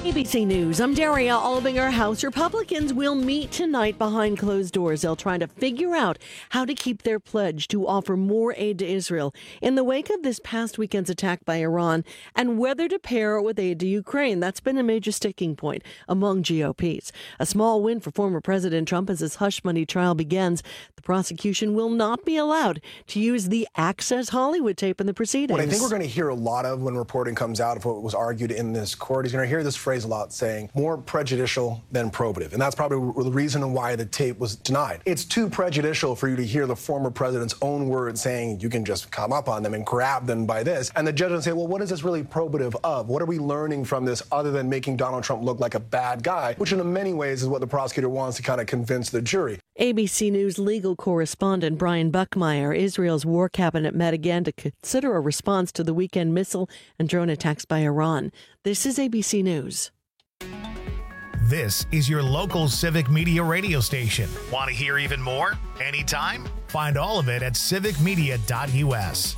ABC News, I'm Daria Albinger. House Republicans will meet tonight behind closed doors. They'll try to figure out how to keep their pledge to offer more aid to Israel in the wake of this past weekend's attack by Iran and whether to pair it with aid to Ukraine. That's been a major sticking point among GOPs. A small win for former President Trump as his hush money trial begins. The prosecution will not be allowed to use the Access Hollywood tape in the proceedings. What I think we're going to hear a lot of when reporting comes out of what was argued in this court is going to hear this phrase a lot, saying more prejudicial than probative. And that's probably the reason why the tape was denied. It's too prejudicial for you to hear the former president's own words saying you can just come up on them and grab them by this. And the judge will say, well, what is this really probative of? What are we learning from this other than making Donald Trump look like a bad guy, which in many ways is what the prosecutor wants to kind of convince the jury. ABC News legal correspondent Brian Buckmeyer. Israel's war cabinet met again to consider a response to the weekend missile and drone attacks by Iran. This is ABC News. This is your local Civic Media radio station. Want to hear even more? Anytime? Find all of it at civicmedia.us.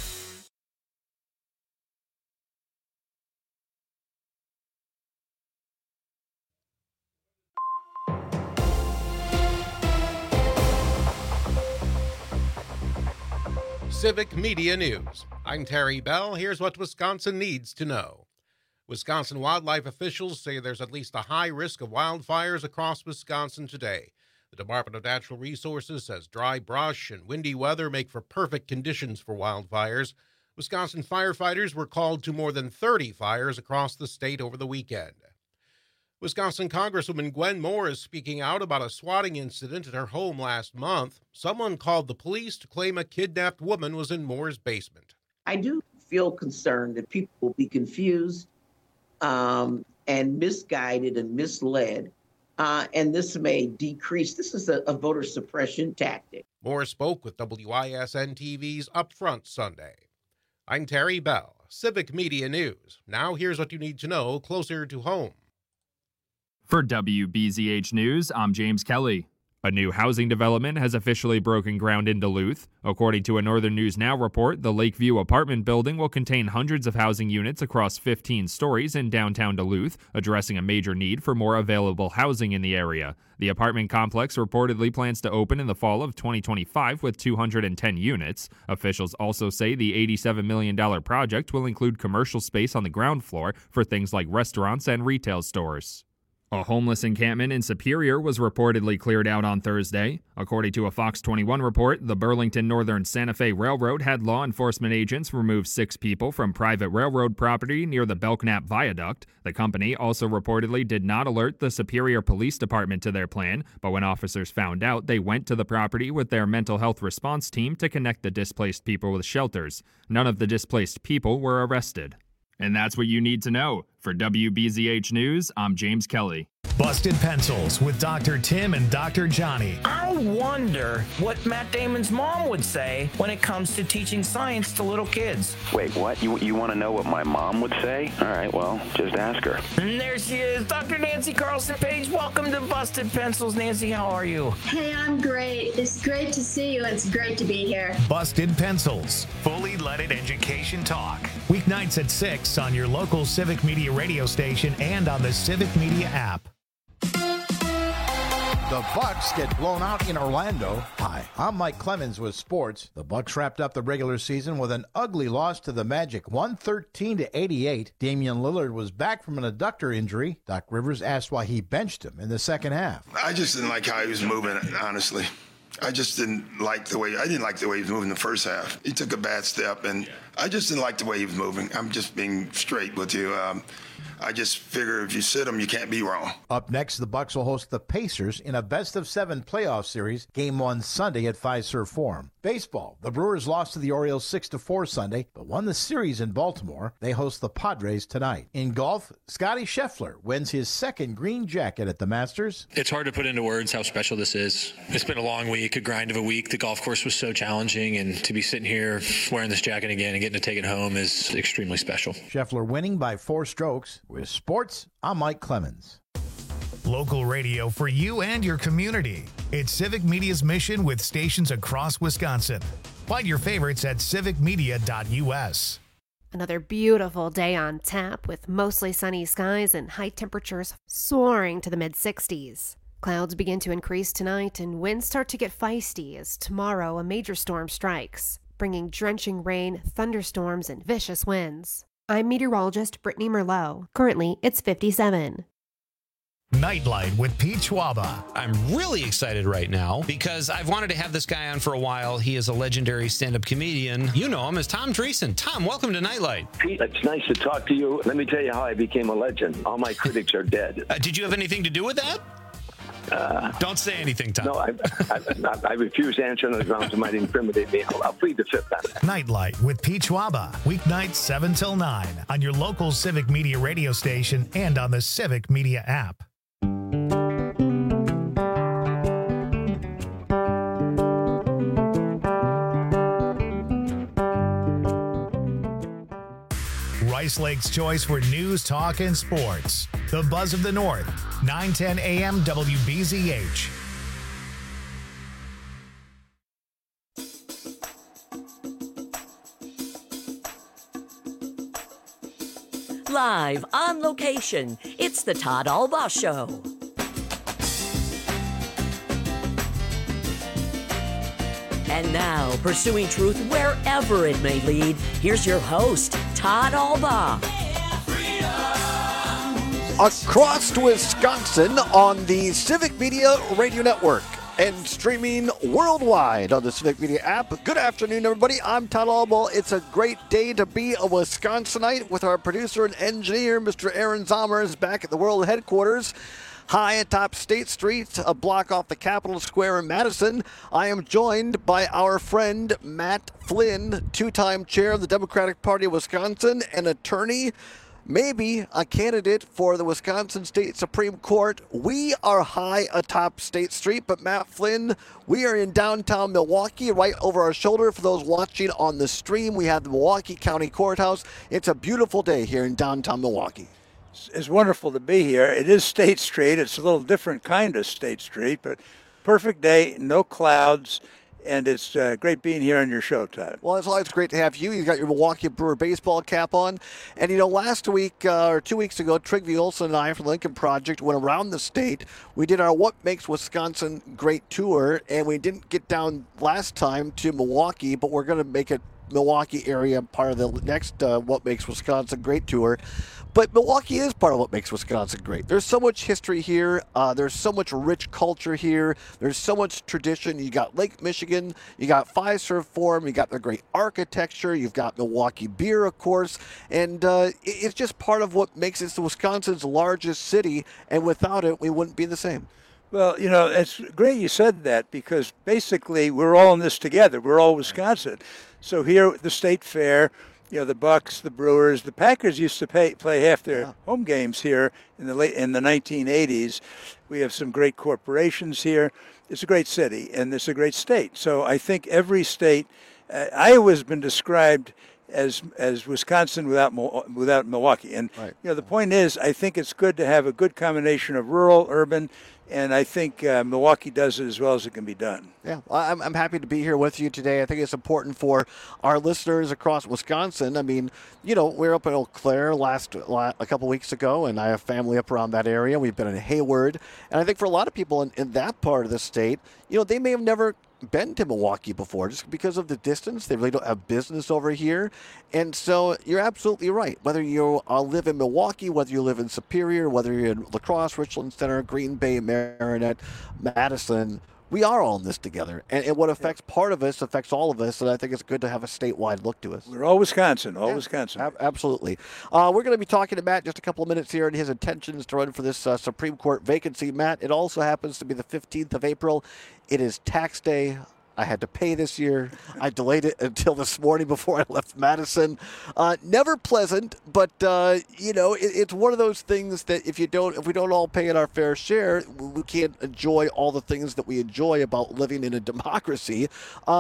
Civic Media News. I'm Terry Bell. Here's what Wisconsin needs to know. Wisconsin wildlife officials say there's at least a high risk of wildfires across Wisconsin today. The Department of Natural Resources says dry brush and windy weather make for perfect conditions for wildfires. Wisconsin firefighters were called to more than 30 fires across the state over the weekend. Wisconsin Congresswoman Gwen Moore is speaking out about a swatting incident at her home last month. Someone called the police to claim a kidnapped woman was in Moore's basement. I do feel concerned that people will be confused and misguided and misled, and this may decrease. This is a voter suppression tactic. Moore spoke with WISN TV's Upfront Sunday. I'm Terry Bell, Civic Media News. Now here's what you need to know closer to home. For WBZH News, I'm James Kelly. A new housing development has officially broken ground in Duluth. According to a Northern News Now report, the Lakeview apartment building will contain hundreds of housing units across 15 stories in downtown Duluth, addressing a major need for more available housing in the area. The apartment complex reportedly plans to open in the fall of 2025 with 210 units. Officials also say the $87 million project will include commercial space on the ground floor for things like restaurants and retail stores. A homeless encampment in Superior was reportedly cleared out on Thursday. According to a Fox 21 report, the Burlington Northern Santa Fe Railroad had law enforcement agents remove 6 people from private railroad property near the Belknap Viaduct. The company also reportedly did not alert the Superior Police Department to their plan, but when officers found out, they went to the property with their mental health response team to connect the displaced people with shelters. None of the displaced people were arrested. And that's what you need to know. For WBZH News, I'm James Kelly. Busted Pencils with Dr. Tim and Dr. Johnny. I wonder what Matt Damon's mom would say when it comes to teaching science to little kids. Wait, what? You want to know what my mom would say? All right, well, just ask her. And there she is, Dr. Nancy Carlson Page. Welcome to Busted Pencils. Nancy, how are you? Hey, I'm great. It's great to see you. It's great to be here. Busted Pencils. Fully leaded education talk. Weeknights at 6 on your local Civic Media radio station and on the Civic Media app. The Bucks get blown out in Orlando. Hi, I'm Mike Clemens with sports. The Bucks wrapped up the regular season with an ugly loss to the Magic, 113-88. Damian Lillard was back from an adductor injury. Doc Rivers asked why he benched him in the second half. I just didn't like how he was moving, honestly. I didn't like the way he was moving the first half. He took a bad step, and I just didn't like the way he was moving. I'm just being straight with you. I just figure if you sit him, you can't be wrong. Up next, the Bucks will host the Pacers in a best-of-7 playoff series, Game 1 Sunday at Fiserv Forum. Baseball, the Brewers lost to the Orioles 6-4 Sunday, but won the series in Baltimore. They host the Padres tonight. In golf, Scottie Scheffler wins his second green jacket at the Masters. It's hard to put into words how special this is. It's been a long week, a grind of a week. The golf course was so challenging, and to be sitting here wearing this jacket again and getting to take it home is extremely special. Scheffler winning by 4 strokes. With sports, I'm Mike Clemens. Local radio for you and your community. It's Civic Media's mission with stations across Wisconsin. Find your favorites at civicmedia.us. Another beautiful day on tap with mostly sunny skies and high temperatures soaring to the mid-60s. Clouds begin to increase tonight and winds start to get feisty as tomorrow a major storm strikes, bringing drenching rain, thunderstorms, and vicious winds. I'm meteorologist Brittany Merlot. Currently, it's 57. Nightlight with Pete Schwaba. I'm really excited right now because I've wanted to have this guy on for a while. He is a legendary stand-up comedian. You know him as Tom Dreesen. Tom, welcome to Nightlight. Pete, it's nice to talk to you. Let me tell you how I became a legend. All my critics are dead. Did you have anything to do with that? Don't say anything, Tom. No, I refuse to answer on the grounds it might incriminate me. I'll plead the fifth on that. Nightlight with Pete Schwaba. Weeknights 7 till 9 on your local Civic Media radio station and on the Civic Media app. Rice Lake's choice for news, talk, and sports. The Buzz of the North, 910 AM WBZH. Live on location, it's the Todd Albaugh Show. And now, pursuing truth wherever it may lead, here's your host, Todd Albaugh. Across Wisconsin on the Civic Media Radio Network and streaming worldwide on the Civic Media app. Good afternoon, everybody. I'm Todd Albaugh. It's a great day to be a Wisconsinite with our producer and engineer, Mr. Aaron Zommers, back at the world headquarters. High atop State Street, a block off the Capitol Square in Madison. I am joined by our friend Matt Flynn, two-time chair of the Democratic Party of Wisconsin, an attorney, maybe a candidate for the Wisconsin State Supreme Court. We are high atop State Street, but Matt Flynn, we are in downtown Milwaukee, right over our shoulder. For those watching on the stream, we have the Milwaukee County Courthouse. It's a beautiful day here in downtown Milwaukee. It's wonderful to be here. It is State Street. It's a little different kind of State Street, but perfect day, no clouds, and it's great being here on your show, Todd. Well, it's always great to have you. You got your Milwaukee Brewer baseball cap on. And, you know, last week or 2 weeks ago, Trygve Olson and I from the Lincoln Project went around the state. We did our What Makes Wisconsin Great tour, and we didn't get down last time to Milwaukee, but we're going to make it Milwaukee area part of the next What Makes Wisconsin Great tour. But Milwaukee is part of what makes Wisconsin great. There's so much history here. There's so much rich culture here. There's so much tradition. You got Lake Michigan. You got Fiserv Forum. You got the great architecture. You've got Milwaukee beer, of course. And it's just part of what makes it Wisconsin's largest city. And without it, we wouldn't be the same. Well, you know, it's great you said that because basically we're all in this together. We're all Wisconsin. So here at the State Fair, you know, the Bucks, the Brewers, the Packers used to play half their home games here in the 1980s. We have some great corporations here. It's a great city, and it's a great state. So I think every state, Iowa's been described as Wisconsin without Milwaukee. And you know, the point is, I think it's good to have a good combination of rural, urban, and I think Milwaukee does it as well as it can be done. Yeah, I'm happy to be here with you today. I think it's important for our listeners across Wisconsin. I mean, you know, we were up in Eau Claire a couple weeks ago, and I have family up around that area. We've been in Hayward. And I think for a lot of people in that part of the state, you know, they may have never been to Milwaukee before just because of the distance. They really don't have business over here. And so you're absolutely right. Whether you live in Milwaukee, whether you live in Superior, whether you're in La Crosse, Richland Center, Green Bay, Marinette, Madison, we are all in this together. And what affects part of us affects all of us. And I think it's good to have a statewide look to us. We're all Wisconsin, Wisconsin. Absolutely. We're going to be talking to Matt just a couple of minutes here and his intentions to run for this Supreme Court vacancy. Matt, it also happens to be the 15th of April. It is tax day. I had to pay this year. I delayed it until this morning before I left Madison. Never pleasant, but you know, it's one of those things that if we don't all pay it our fair share, we can't enjoy all the things that we enjoy about living in a democracy.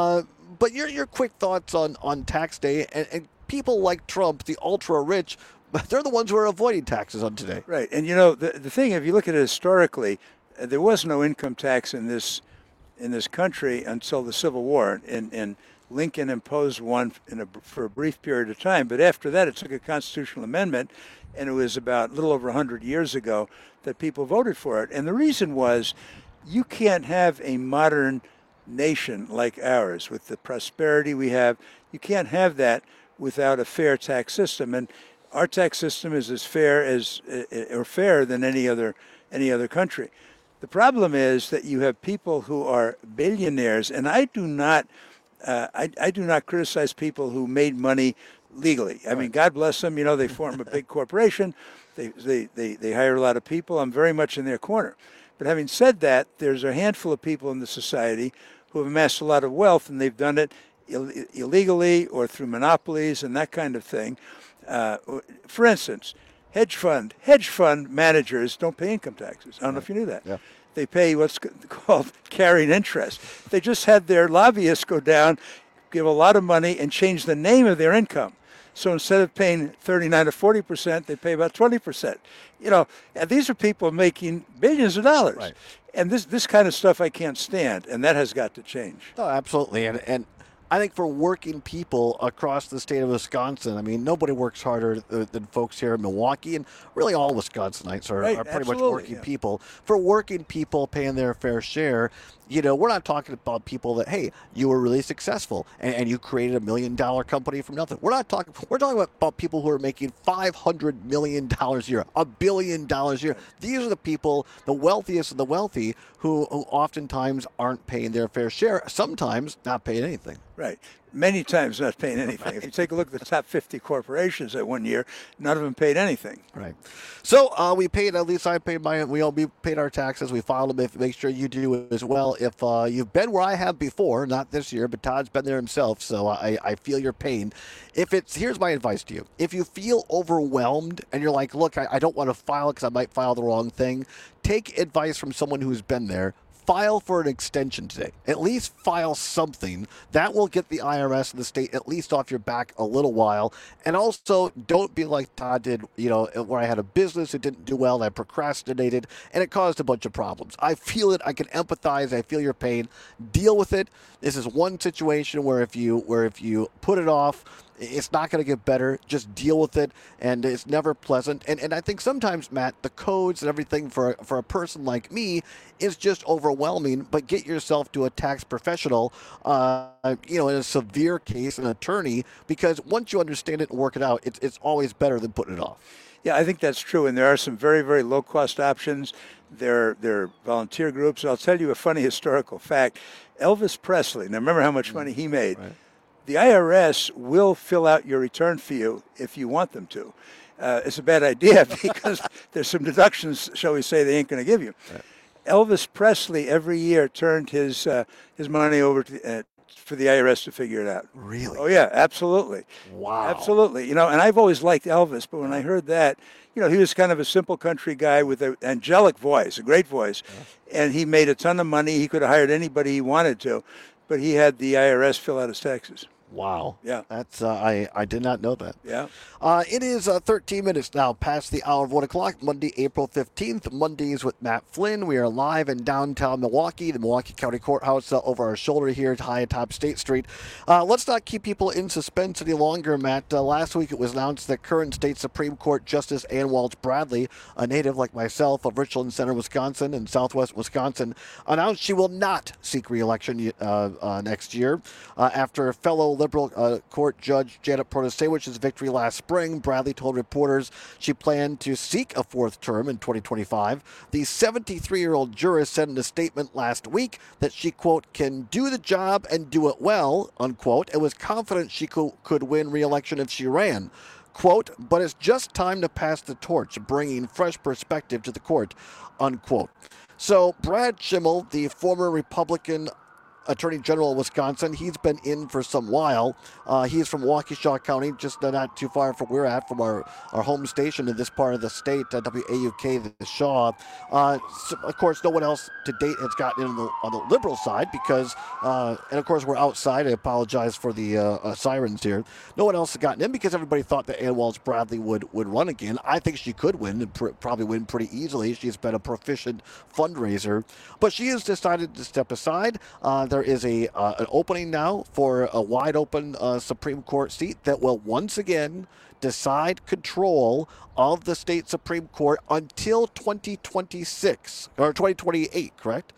But your quick thoughts on tax day and people like Trump, the ultra rich, they're the ones who are avoiding taxes on today. Right, and you know the thing, if you look at it historically, there was no income tax in this country until the Civil War in Lincoln imposed one for a brief period of time, but after that it took a constitutional amendment, and it was about a little over 100 years ago that people voted for it. And the reason was you can't have a modern nation like ours with the prosperity we have. You can't have that without a fair tax system. And our tax system is as fair as, or fairer than any other country. The problem is that you have people who are billionaires, and I do not criticize people who made money legally. I mean, God bless them. You know, they form a big corporation. They hire a lot of people. I'm very much in their corner. But having said that, there's a handful of people in the society who have amassed a lot of wealth, and they've done it illegally or through monopolies and that kind of thing. For instance, hedge fund managers don't pay income taxes. I don't know if you knew that. Yeah. They pay what's called carried interest. They just had their lobbyists go down, give a lot of money, and change the name of their income. So instead of paying 39 to 40%, they pay about 20%. You know, and these are people making billions of dollars. Right. And this kind of stuff I can't stand, and that has got to change. No, absolutely. And I think for working people across the state of Wisconsin, I mean, nobody works harder than folks here in Milwaukee, and really all Wisconsinites are pretty much working people. For working people paying their fair share, you know, we're not talking about people that, hey, you were really successful and you created $1 million company from nothing. We're talking about people who are making $500 million a year, $1 billion a year. These are the people, the wealthiest of the wealthy, who oftentimes aren't paying their fair share, sometimes not paying anything. Right. Many times not paying anything. Right. If you take a look at the top 50 corporations that one year, none of them paid anything. Right. So we paid, at least I paid mine, we paid our taxes, we filed them. Make sure you do as well. If you've been where I have before, not this year, but Todd's been there himself, so I feel your pain. Here's my advice to you. If you feel overwhelmed and you're like, look, I don't want to file because I might file the wrong thing, take advice from someone who's been there. File for an extension today. At least file something. That will get the IRS and the state at least off your back a little while. And also, don't be like Todd did, you know, where I had a business that didn't do well, and I procrastinated, and it caused a bunch of problems. I feel it. I can empathize. I feel your pain. Deal with it. This is one situation where if you put it off, it's not going to get better. Just deal with it, and it's never pleasant. And I think sometimes, Matt, the codes and everything for a person like me is just overwhelming. But get yourself to a tax professional, in a severe case, an attorney, because once you understand it and work it out, it's always better than putting it off. Yeah, I think that's true, and there are some very, very low-cost options. There are volunteer groups. I'll tell you a funny historical fact. Elvis Presley, now remember how much money he made. Right. The IRS will fill out your return for you if you want them to. It's a bad idea because there's some deductions, shall we say, they ain't going to give you. Right. Elvis Presley every year turned his money over to for the IRS to figure it out. Really? Oh, yeah, absolutely. Wow. Absolutely. You know, and I've always liked Elvis, but when I heard that, you know, he was kind of a simple country guy with an angelic voice, a great voice, and he made a ton of money. He could have hired anybody he wanted to, but he had the IRS fill out his taxes. Wow. Yeah. That's I did not know that. Yeah. It is 13 minutes now past the hour of 1 o'clock, Monday, April 15th. Mondays with Matt Flynn. We are live in downtown Milwaukee, the Milwaukee County Courthouse over our shoulder here high atop State Street. Let's not keep people in suspense any longer, Matt. Last week it was announced that current state Supreme Court Justice Ann Walsh Bradley, a native like myself of Richland Center, Wisconsin, and southwest Wisconsin, announced she will not seek re-election next year after fellow Liberal Court Judge Janet Protasewicz's victory last spring. Bradley told reporters she planned to seek a fourth term in 2025. The 73-year-old jurist said in a statement last week that she, quote, can do the job and do it well, unquote, and was confident she could win re-election if she ran. Quote, but it's just time to pass the torch, bringing fresh perspective to the court, unquote. So Brad Schimmel, the former Republican Attorney General of Wisconsin, he's been in for some while. He's from Waukesha County, just not too far from where we're at, from our home station in this part of the state, WAUK, the Shaw. So of course, no one else to date has gotten in on the liberal side because, and of course, we're outside. I apologize for the sirens here. No one else has gotten in because everybody thought that Ann Walsh Bradley would run again. I think she could win and probably win pretty easily. She's been a proficient fundraiser, but she has decided to step aside. There there is an opening now for a wide open Supreme Court seat that will once again decide control of the state Supreme Court until 2026 or 2028, correct?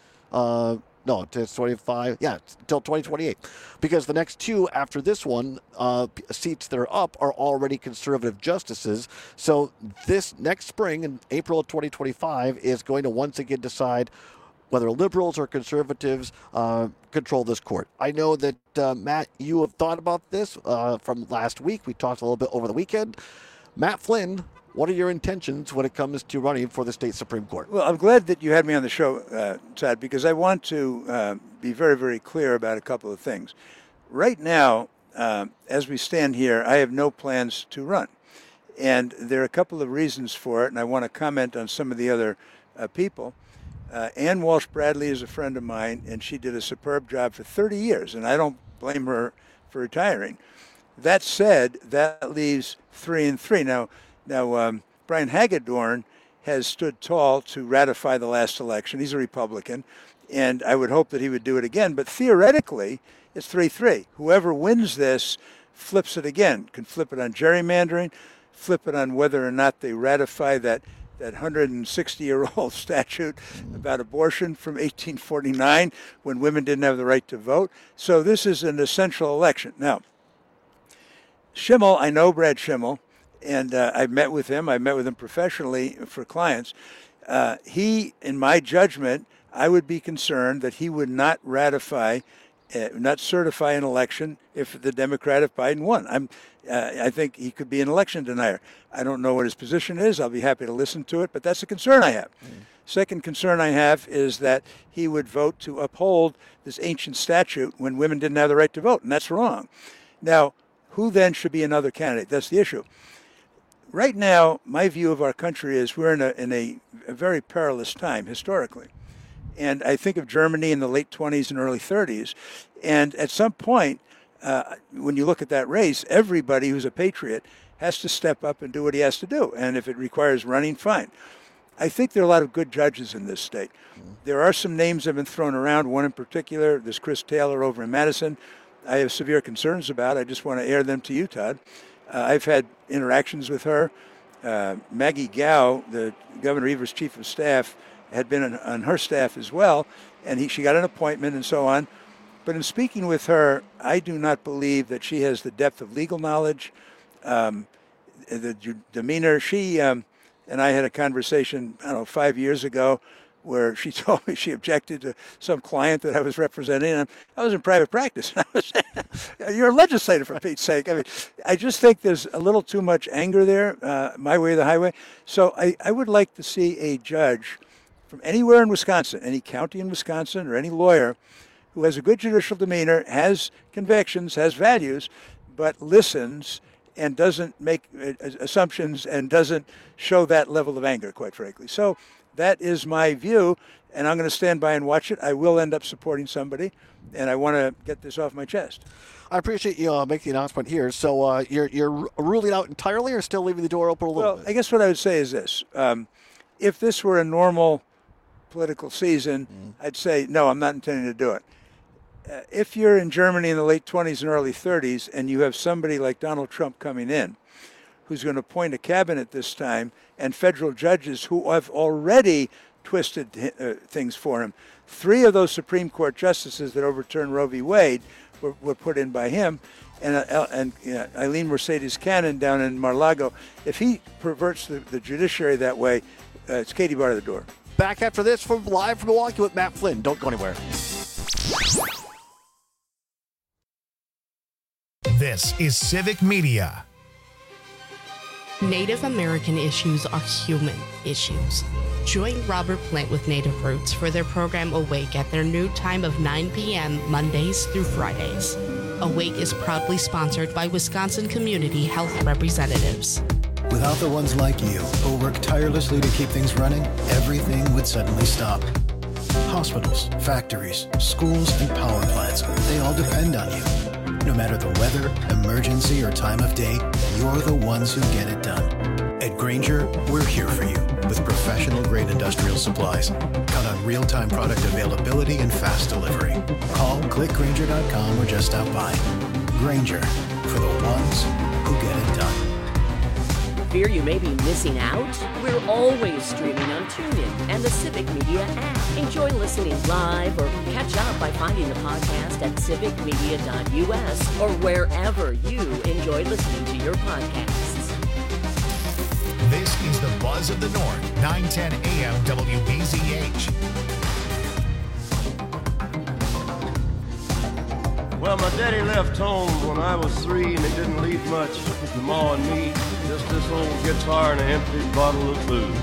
No, it's 25. Yeah, until 2028. Because the next two after this one, seats that are up are already conservative justices. So this next spring, in April of 2025, is going to once again decide whether liberals or conservatives control this court. I know that, Matt, you have thought about this from last week. We talked a little bit over the weekend. Matt Flynn, what are your intentions when it comes to running for the state Supreme Court? Well, I'm glad that you had me on the show, Todd, because I want to be very, very clear about a couple of things. Right now, as we stand here, I have no plans to run. And there are a couple of reasons for it, and I want to comment on some of the other people. Ann Walsh Bradley is a friend of mine, and she did a superb job for 30 years, and I don't blame her for retiring. That said, that leaves 3 and 3. Now, Brian Hagedorn has stood tall to ratify the last election. He's a Republican, and I would hope that he would do it again. But theoretically, it's 3-3. Whoever wins this flips it again, can flip it on gerrymandering, flip it on whether or not they ratify that 160-year-old statute about abortion from 1849 when women didn't have the right to vote. So this is an essential election. Now, Schimmel, I know Brad Schimmel, and I've met with him. I've met with him professionally for clients. He, in my judgment, I would be concerned that he would not ratify, not certify an election if the Democrat, if Biden won. I think he could be an election denier. I don't know what his position is. I'll be happy to listen to it, but that's a concern I have. Second concern I have is that he would vote to uphold this ancient statute when women didn't have the right to vote, and that's wrong. Now, who then should be another candidate? That's the issue. Right now, my view of our country is we're in a very perilous time historically. And I think of Germany in the late 20s and early 30s. And at some point, when you look at that race, everybody who's a patriot has to step up and do what he has to do. And if it requires running, fine. I think there are a lot of good judges in this state. There are some names that have been thrown around, one in particular, this Chris Taylor over in Madison. I have severe concerns about. I just want to air them to you, Todd. I've had interactions with her. Maggie Gao, the Governor Evers' chief of staff, had been on her staff as well, and she got an appointment and so on. But in speaking with her, I do not believe that she has the depth of legal knowledge, the demeanor. She and I had a conversation, 5 years ago, where she told me she objected to some client that I was representing. And I was in private practice. You're a legislator, for Pete's sake. I mean, I just think there's a little too much anger there, my way or the highway. So I would like to see a judge from anywhere in Wisconsin, any county in Wisconsin, or any lawyer who has a good judicial demeanor, has convictions, has values, but listens and doesn't make assumptions and doesn't show that level of anger, quite frankly. So that is my view, and I'm going to stand by and watch it. I will end up supporting somebody, and I want to get this off my chest. I appreciate you making the announcement here. So you're ruling out entirely or still leaving the door open a little bit? I guess what I would say is this. If this were a normal political season, I'd say, no, I'm not intending to do it. If you're in Germany in the late 20s and early 30s and you have somebody like Donald Trump coming in who's going to appoint a cabinet this time and federal judges who have already twisted things for him. 3 of those Supreme Court justices that overturned Roe v. Wade were put in by him. And Eileen Mercedes Cannon down in Mar-a-Lago, if he perverts the judiciary that way, it's Katie bar to the door. Back after this live from Milwaukee with Matt Flynn. Don't go anywhere. This is Civic Media. Native American issues are human issues. Join Robert Plant with Native Roots for their program Awake at their new time of 9 p.m. Mondays through Fridays. Awake is proudly sponsored by Wisconsin Community Health Representatives. Without the ones like you, who work tirelessly to keep things running, everything would suddenly stop. Hospitals, factories, schools, and power plants, they all depend on you. No matter the weather, emergency, or time of day, you're the ones who get it done. At Grainger, we're here for you with professional-grade Industrial Supplies. Count on real-time product availability and fast delivery. Call, clickgrainger.com, or just stop by. Grainger, for the ones who get it done. Fear you may be missing out? We're always streaming on TuneIn and the Civic Media app. Enjoy listening live or catch up by finding the podcast at civicmedia.us or wherever you enjoy listening to your podcasts. This is the Buzz of the North, 910 AM WBZH. Well, my daddy left home when I was 3, and he didn't leave much to Ma and me. Just this old guitar and an empty bottle of food.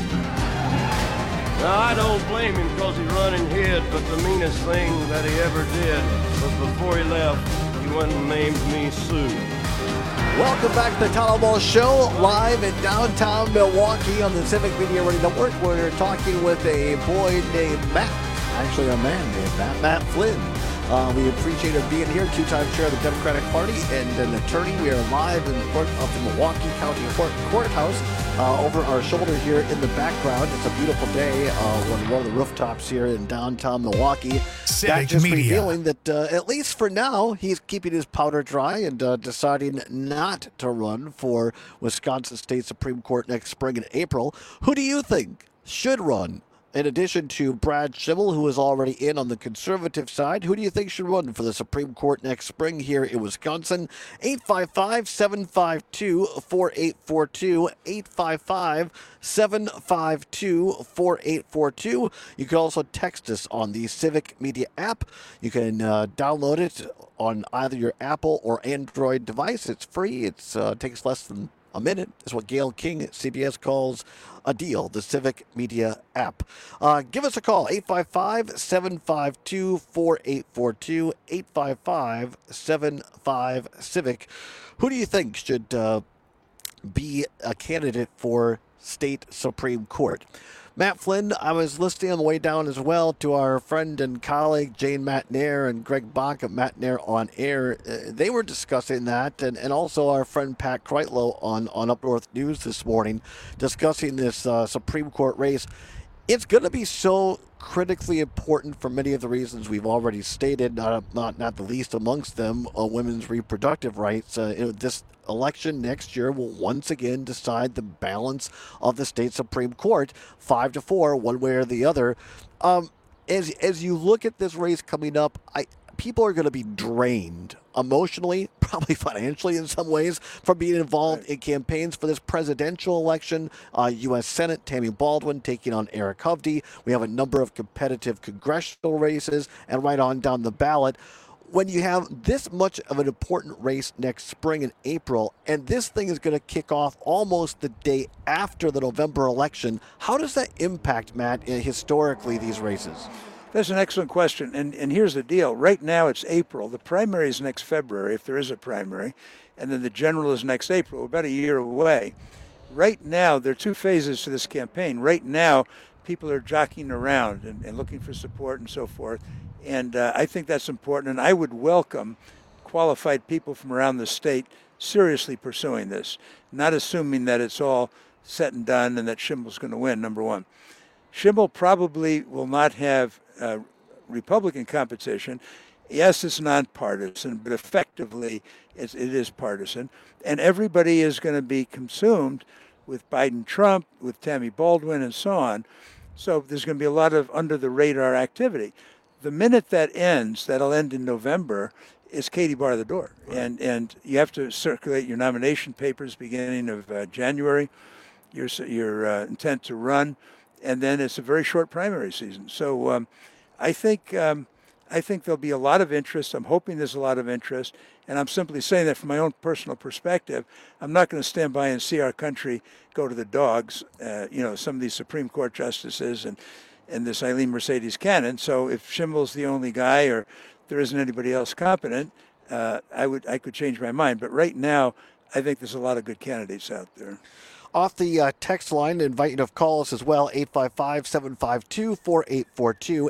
Now, I don't blame him because he run and hid, but the meanest thing that he ever did was before he left, he went and named me Sue. Welcome back to the Todd Ball Show, live in downtown Milwaukee on the Civic Media Radio Network. We're talking with a boy named Matt, actually a man named Matt Flynn. We appreciate him being here, two-time chair of the Democratic Party and an attorney. We are live in front of the Milwaukee County Courthouse. Over our shoulder here in the background, it's a beautiful day on one of the rooftops here in downtown Milwaukee. Civic just Media. revealing that, at least for now, he's keeping his powder dry and deciding not to run for Wisconsin State Supreme Court next spring in April. Who do you think should run? In addition to Brad Schimmel, who is already in on the conservative side, who do you think should run for the Supreme Court next spring here in Wisconsin? 855-752-4842, 855-752-4842. You can also text us on the Civic Media app. You can download it on either your Apple or Android device. It's free. It takes less than a minute. Is what Gail King at CBS calls a deal, the Civic Media app. Give us a call, 855-752-4842, 855-75-CIVIC. Who do you think should be a candidate for state Supreme Court? Matt Flynn, I was listening on the way down as well to our friend and colleague Jane Matnair and Greg Bach of Matnair on Air. They were discussing that, and also our friend Pat Kreitlow on Up North News this morning discussing this Supreme Court race. It's going to be so critically important for many of the reasons we've already stated, not the least amongst them women's reproductive rights. This election next year will once again decide the balance of the state Supreme Court, 5-4, one way or the other. As you look at this race coming up, people are going to be drained emotionally, probably financially in some ways, from being involved in campaigns for this presidential election. U.S. Senate, Tammy Baldwin taking on Eric Hovde. We have a number of competitive congressional races and right on down the ballot. When you have this much of an important race next spring in April, and this thing is going to kick off almost the day after the November election, how does that impact, Matt, historically, these races? That's an excellent question. And here's the deal. Right now it's April. The primary is next February, if there is a primary. And then the general is next April, about a year away. Right now, there are two phases to this campaign. Right now, people are jockeying around and looking for support and so forth. And I think that's important. And I would welcome qualified people from around the state seriously pursuing this, not assuming that it's all set and done and that Schimmel's going to win, number one. Schimmel probably will not have Republican competition. Yes, it's nonpartisan, but effectively it is partisan. And everybody is going to be consumed with Biden-Trump, with Tammy Baldwin, and so on. So there's going to be a lot of under-the-radar activity. The minute that ends, that'll end in November, is Katie bar the door. Right. And you have to circulate your nomination papers beginning of January, your intent to run, and then it's a very short primary season. So I think there'll be a lot of interest. I'm hoping there's a lot of interest, and I'm simply saying that from my own personal perspective. I'm not going to stand by and see our country go to the dogs. Some of these Supreme Court justices and this Eileen Mercedes Cannon. So if Schimmel's the only guy or there isn't anybody else competent, I could change my mind. But right now, I think there's a lot of good candidates out there. Off the text line, invite you to call us as well, 855-752-4842,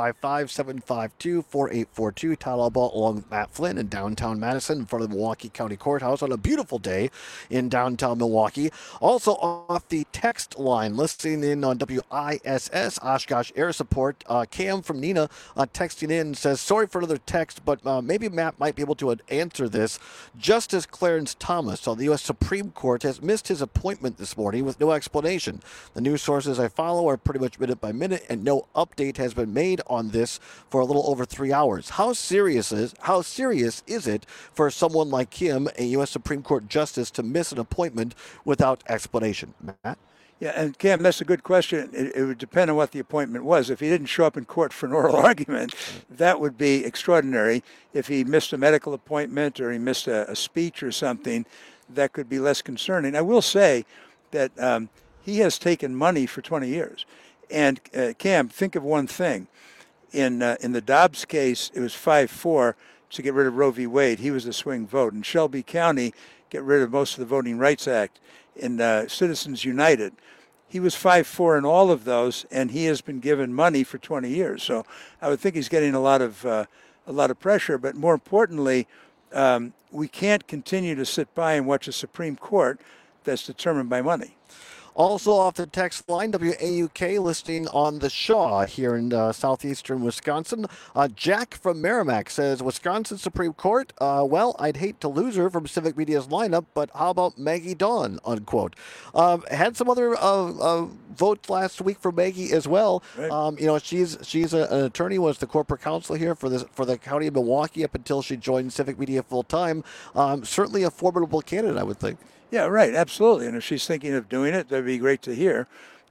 855-752-4842. Todd Albaugh along with Matt Flynn in downtown Madison in front of the Milwaukee County Courthouse on a beautiful day in downtown Milwaukee. Also off the text line, listening in on WISS, Oshkosh Air Support, Cam from Neenah texting in says, sorry for another text, but maybe Matt might be able to answer this. Justice Clarence Thomas on the U.S. Supreme Court has missed his appointment this morning with no explanation. The news sources I follow are pretty much minute by minute, and no update has been made on this for a little over 3 hours. How serious is it for someone like him, a U.S. Supreme Court justice, to miss an appointment without explanation? Matt? Yeah, and Cam, that's a good question. It would depend on what the appointment was. If he didn't show up in court for an oral argument, that would be extraordinary. If he missed a medical appointment or he missed a speech or something, that could be less concerning. I will say that he has taken money for 20 years. And Cam, think of one thing. In the Dobbs case, it was 5-4 to get rid of Roe v. Wade. He was the swing vote. In Shelby County, get rid of most of the Voting Rights Act. In Citizens United, he was 5-4 in all of those, and he has been given money for 20 years. So I would think he's getting a lot of pressure. But more importantly, we can't continue to sit by and watch a Supreme Court that's determined by money. Also off the text line, WAUK listening on the Shaw here in southeastern Wisconsin. Jack from Merrimack says, Wisconsin Supreme Court, well, I'd hate to lose her from Civic Media's lineup, but how about Maggie Dawn, unquote. Had some other votes last week for Maggie as well. Right. She's an attorney, was the corporate counsel here for the county of Milwaukee up until she joined Civic Media full time. Certainly a formidable candidate, I would think. Yeah, right. Absolutely. And if she's thinking of doing it, that'd be great to hear.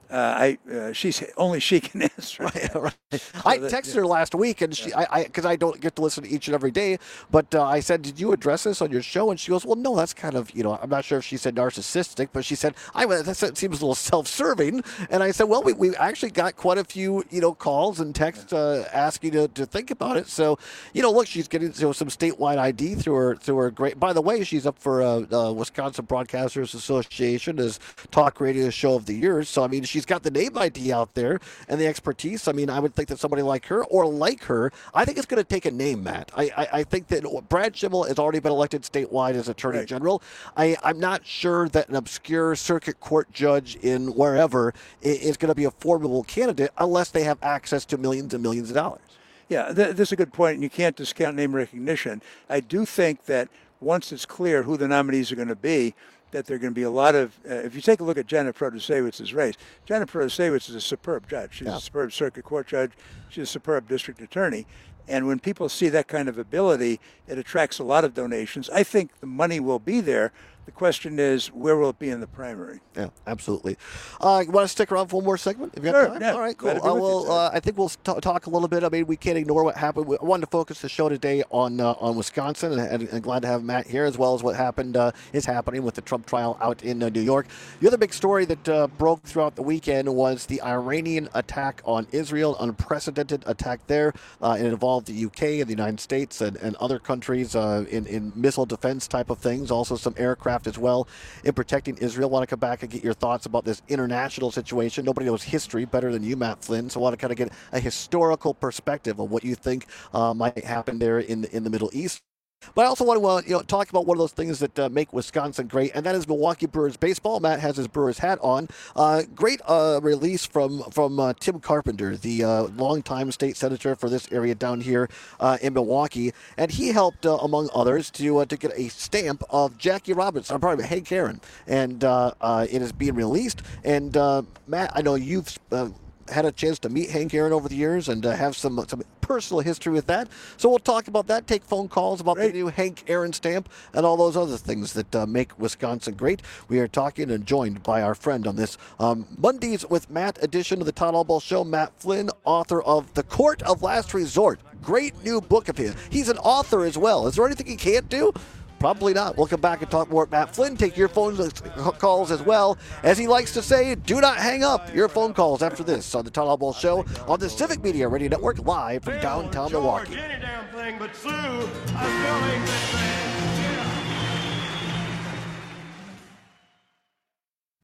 She can answer. Right. I texted her last week, and because I don't get to listen to each and every day, but I said, "Did you address this on your show?" And she goes, "Well, no, that's kind of I'm not sure if she said narcissistic, but she said that seems a little self-serving." And I said, "Well, we actually got quite a few calls and texts asking to think about it." So look, she's getting some statewide ID through her great. By the way, she's up for Wisconsin Broadcasters Association as Talk Radio Show of the Year. So I mean, she's got the name ID out there and the expertise. I mean, I would think that somebody like her or like her, I think it's going to take a name, Matt. I think that Brad Schimmel has already been elected statewide as Attorney General. I'm not sure that an obscure circuit court judge in wherever is going to be a formidable candidate unless they have access to millions and millions of dollars. Yeah, that's a good point, and you can't discount name recognition. I do think that once it's clear who the nominees are going to be, that there are going to be a lot of, if you take a look at Janet Protasewicz's race, Janet Protasewicz is a superb judge. She's a superb circuit court judge. She's a superb district attorney. And when people see that kind of ability, it attracts a lot of donations. I think the money will be there. The question is, where will it be in the primary? Yeah, absolutely. You want to stick around for one more segment? If you have time? Yeah. All right, cool. I think we'll talk a little bit. I mean, we can't ignore what happened. I wanted to focus the show today on Wisconsin, and glad to have Matt here, as well as what is happening with the Trump trial out in New York. The other big story that broke throughout the weekend was the Iranian attack on Israel, unprecedented attack there. It involved the UK and the United States and other countries in missile defense type of things, also some aircraft as well in protecting Israel. Want to come back and get your thoughts about this international situation. Nobody knows history better than you, Matt Flynn, so I want to kind of get a historical perspective of what you think might happen there in the Middle East. But I also want to talk about one of those things that make Wisconsin great, and that is Milwaukee Brewers baseball. Matt has his Brewers hat on. Great release from Tim Carpenter, the longtime state senator for this area down here in Milwaukee, and he helped, among others, to get a stamp of Jackie Robinson, probably Hank Aaron, and it is being released. And Matt, I know you've had a chance to meet Hank Aaron over the years and have some personal history with that. So we'll talk about that, take phone calls about the new Hank Aaron stamp and all those other things that make Wisconsin great. We are talking and joined by our friend on this Mondays with Matt edition of the Todd Albaugh Show, Matt Flynn, author of The Court of Last Resort. Great new book of his. He's an author as well. Is there anything he can't do? Probably not. We'll come back and talk more with Matt Flynn. Take your phone calls as well. As he likes to say, do not hang up your phone calls after this on the Todd Albaugh Show on the Civic Media Radio Network, live from downtown Milwaukee. Any damn thing but Sue, I still ain't this thing.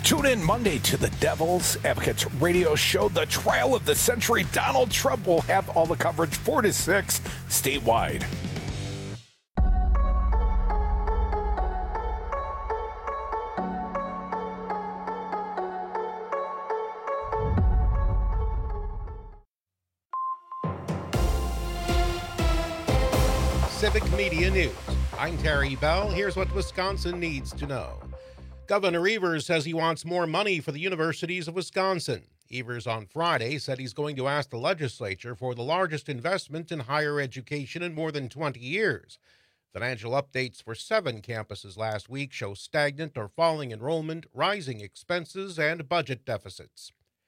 Tune in Monday to the Devil's Advocates radio show, The Trial of the Century. Donald Trump will have all the coverage 4 to 6 statewide. Civic Media News. I'm Terry Bell. Here's what Wisconsin needs to know. Governor Evers says he wants more money for the universities of Wisconsin. Evers on Friday said he's going to ask the legislature for the largest investment in higher education in more than 20 years. Financial updates for 7 campuses last week show stagnant or falling enrollment, rising expenses, and budget deficits.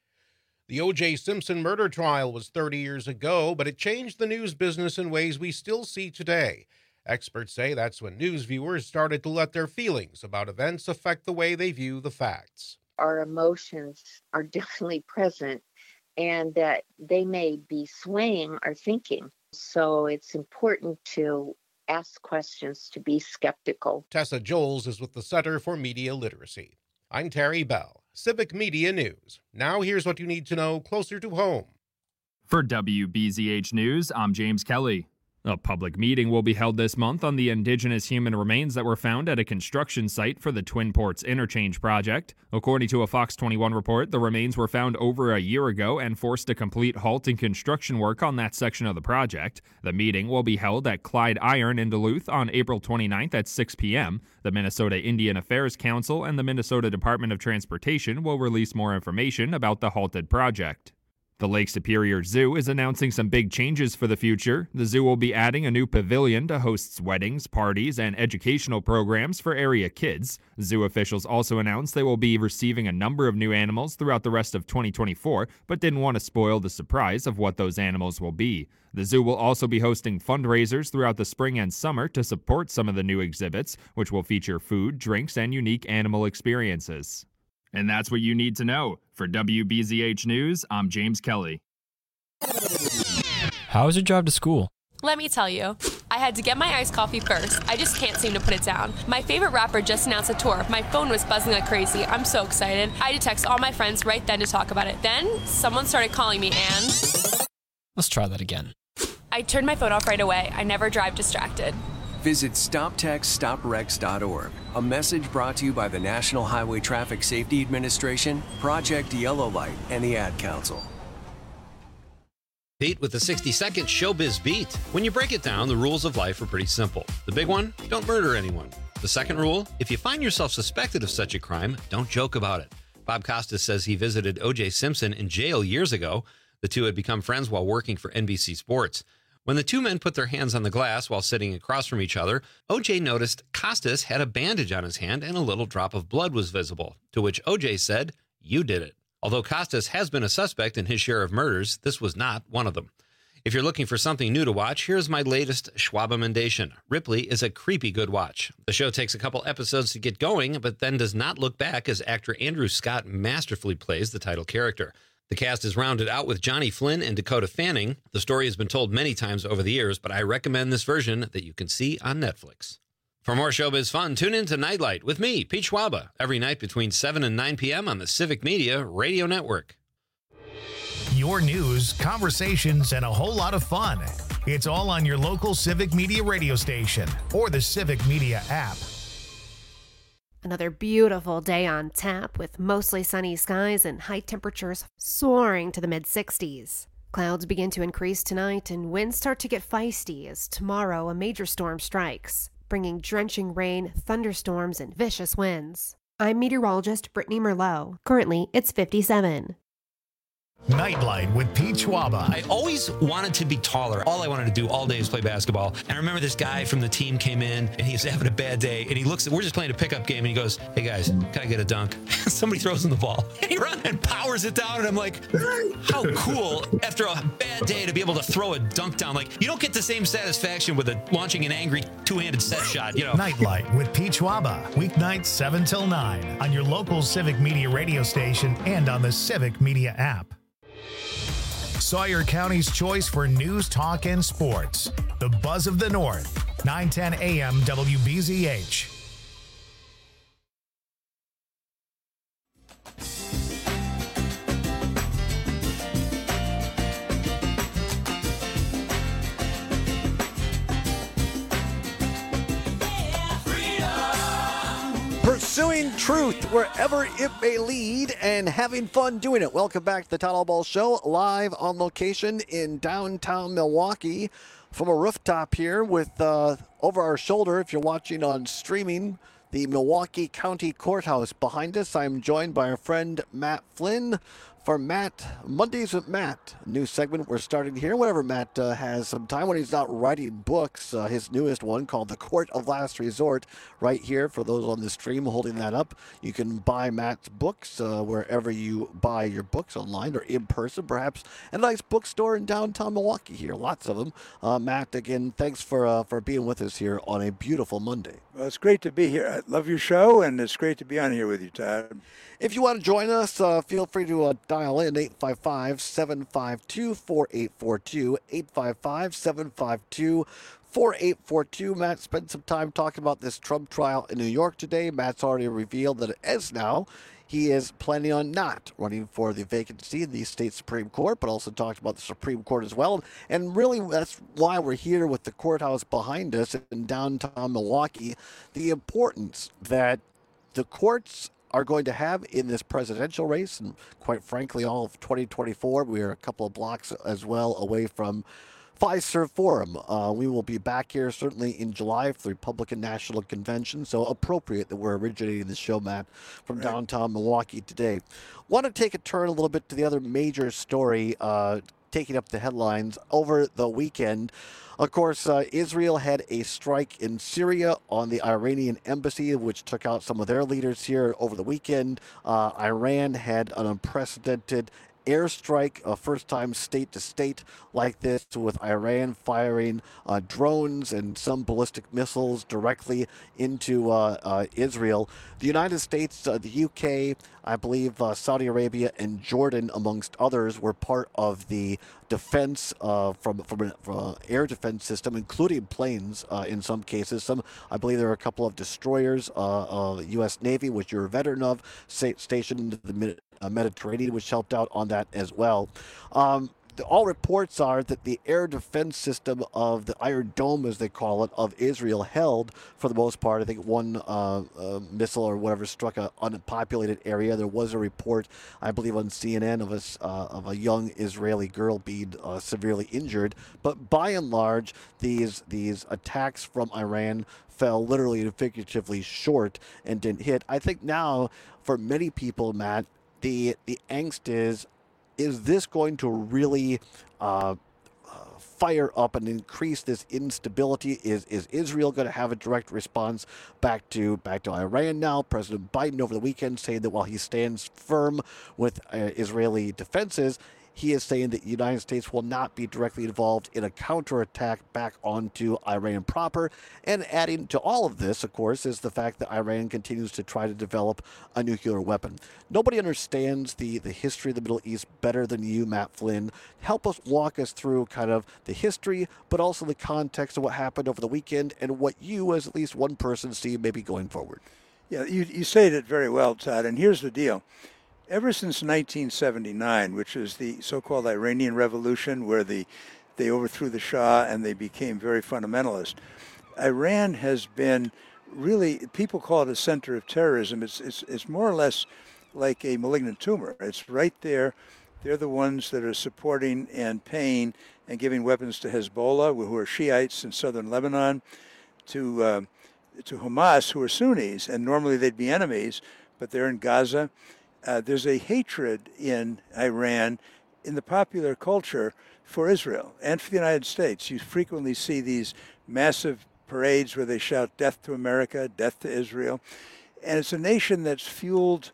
The O.J. Simpson murder trial was 30 years ago, but it changed the news business in ways we still see today. Experts say that's when news viewers started to let their feelings about events affect the way they view the facts. Our emotions are definitely present, and that they may be swaying our thinking. So it's important to ask questions, to be skeptical. Tessa Joels is with the Center for Media Literacy. I'm Terry Bell, Civic Media News. Now here's what you need to know closer to home. For WBZH News, I'm James Kelly. A public meeting will be held this month on the indigenous human remains that were found at a construction site for the Twin Ports Interchange project. According to a Fox 21 report, the remains were found over a year ago and forced a complete halt in construction work on that section of the project. The meeting will be held at Clyde Iron in Duluth on April 29th at 6 p.m. The Minnesota Indian Affairs Council and the Minnesota Department of Transportation will release more information about the halted project. The Lake Superior Zoo is announcing some big changes for the future. The zoo will be adding a new pavilion to host weddings, parties, and educational programs for area kids. Zoo officials also announced they will be receiving a number of new animals throughout the rest of 2024, but didn't want to spoil the surprise of what those animals will be. The zoo will also be hosting fundraisers throughout the spring and summer to support some of the new exhibits, which will feature food, drinks, and unique animal experiences. And that's what you need to know. For WBZH News, I'm James Kelly. How was your drive to school? Let me tell you. I had to get my iced coffee first. I just can't seem to put it down. My favorite rapper just announced a tour. My phone was buzzing like crazy. I'm so excited. I had to text all my friends right then to talk about it. Then, someone started calling me and... Let's try that again. I turned my phone off right away. I never drive distracted. Visit StopTextStopWrecks.org. A message brought to you by the National Highway Traffic Safety Administration, Project Yellow Light, and the Ad Council. Pete with the 60-second Showbiz Beat. When you break it down, the rules of life are pretty simple. The big one, don't murder anyone. The second rule, if you find yourself suspected of such a crime, don't joke about it. Bob Costas says he visited O.J. Simpson in jail years ago. The two had become friends while working for NBC Sports. When the two men put their hands on the glass while sitting across from each other, O.J. noticed Costas had a bandage on his hand and a little drop of blood was visible, to which O.J. said, "You did it." Although Costas has been a suspect in his share of murders, this was not one of them. If you're looking for something new to watch, here's my latest Schwab-amendation. Ripley is a creepy good watch. The show takes a couple episodes to get going, but then does not look back as actor Andrew Scott masterfully plays the title character. The cast is rounded out with Johnny Flynn and Dakota Fanning. The story has been told many times over the years, but I recommend this version that you can see on Netflix. For more showbiz fun, tune in to Nightlight with me, Pete Schwaba, every night between 7 and 9 p.m. on the Civic Media Radio Network. Your news, conversations, and a whole lot of fun. It's all on your local Civic Media radio station or the Civic Media app. Another beautiful day on tap with mostly sunny skies and high temperatures soaring to the mid-60s. Clouds begin to increase tonight and winds start to get feisty as tomorrow a major storm strikes, bringing drenching rain, thunderstorms, and vicious winds. I'm meteorologist Brittany Merlot. Currently, it's 57. Nightlight with Pete Schwaba. I always wanted to be taller. All I wanted to do all day is play basketball. And I remember this guy from the team came in and he was having a bad day. And he looks, we're just playing a pickup game. And he goes, "Hey guys, can I get a dunk?" Somebody throws him the ball. And he runs and powers it down. And I'm like, how cool after a bad day to be able to throw a dunk down. Like, you don't get the same satisfaction with launching an angry two-handed set shot, you know. Nightlight with Pete Schwaba. Weeknights 7 till 9 on your local Civic Media radio station and on the Civic Media app. Sawyer County's choice for news, talk, and sports. The Buzz of the North, 910 AM WBZH. pursuing truth wherever it may lead and having fun doing it. Welcome back to the Todd Ball Show, live on location in downtown Milwaukee from a rooftop here with over our shoulder, if you're watching on streaming, the Milwaukee County Courthouse behind us. I'm joined by our friend Matt Flynn for Mondays with Matt, a new segment we're starting here whenever Matt has some time when he's not writing books. His newest one called The Court of Last Resort, right here for those on the stream holding that up. You can buy Matt's books wherever you buy your books, online or in person, perhaps a nice bookstore in downtown Milwaukee here. Lots of them. Matt, again, thanks for being with us here on a beautiful Monday. Well, it's great to be here. I love your show, and it's great to be on here with you, Todd. If you want to join us, feel free to dial in 855-752-4842, 855-752-4842. Matt spent some time talking about this Trump trial in New York today. Matt's already revealed that as now, he is planning on not running for the vacancy in the state Supreme Court, but also talked about the Supreme Court as well. And really, that's why we're here with the courthouse behind us in downtown Milwaukee. The importance that the courts are going to have in this presidential race, and quite frankly, all of 2024. We're a couple of blocks as well away from Fiserv Forum. We will be back here certainly in July for the Republican National Convention, so appropriate that we're originating this show, Matt, from downtown Milwaukee today. Want to take a turn a little bit to the other major story taking up the headlines over the weekend. Of course, Israel had a strike in Syria on the Iranian embassy, which took out some of their leaders here over the weekend. Iran had an unprecedented airstrike, a first-time state-to-state like this, with Iran firing drones and some ballistic missiles directly into Israel. The United States, the UK, I believe Saudi Arabia and Jordan, amongst others, were part of the defense from an air defense system, including planes in some cases. I believe there are a couple of destroyers, U.S. Navy, which you're a veteran of, stationed in the Mediterranean, which helped out on that as well. All reports are that the air defense system of the Iron Dome, as they call it, of Israel held, for the most part. I think one missile or whatever struck an unpopulated area. There was a report, I believe, on CNN of a young Israeli girl being severely injured. But by and large, these attacks from Iran fell literally and figuratively short and didn't hit. I think now, for many people, Matt, the angst is this going to really fire up and increase this instability? Is Israel going to have a direct response back to Iran now? President Biden over the weekend saying that while he stands firm with Israeli defenses, he is saying that the United States will not be directly involved in a counterattack back onto Iran proper. And adding to all of this, of course, is the fact that Iran continues to try to develop a nuclear weapon. Nobody understands the history of the Middle East better than you, Matt Flynn. Walk us through kind of the history, but also the context of what happened over the weekend and what you, as at least one person, see maybe going forward. Yeah, you stated it very well, Todd, and here's the deal. Ever since 1979, which is the so-called Iranian Revolution, where they overthrew the Shah and they became very fundamentalist, Iran has been really, people call it a center of terrorism. It's more or less like a malignant tumor. It's right there. They're the ones that are supporting and paying and giving weapons to Hezbollah, who are Shiites in southern Lebanon, to Hamas, who are Sunnis, and normally they'd be enemies, but they're in Gaza. There's a hatred in Iran, in the popular culture, for Israel and for the United States. You frequently see these massive parades where they shout death to America, death to Israel. And it's a nation that's fueled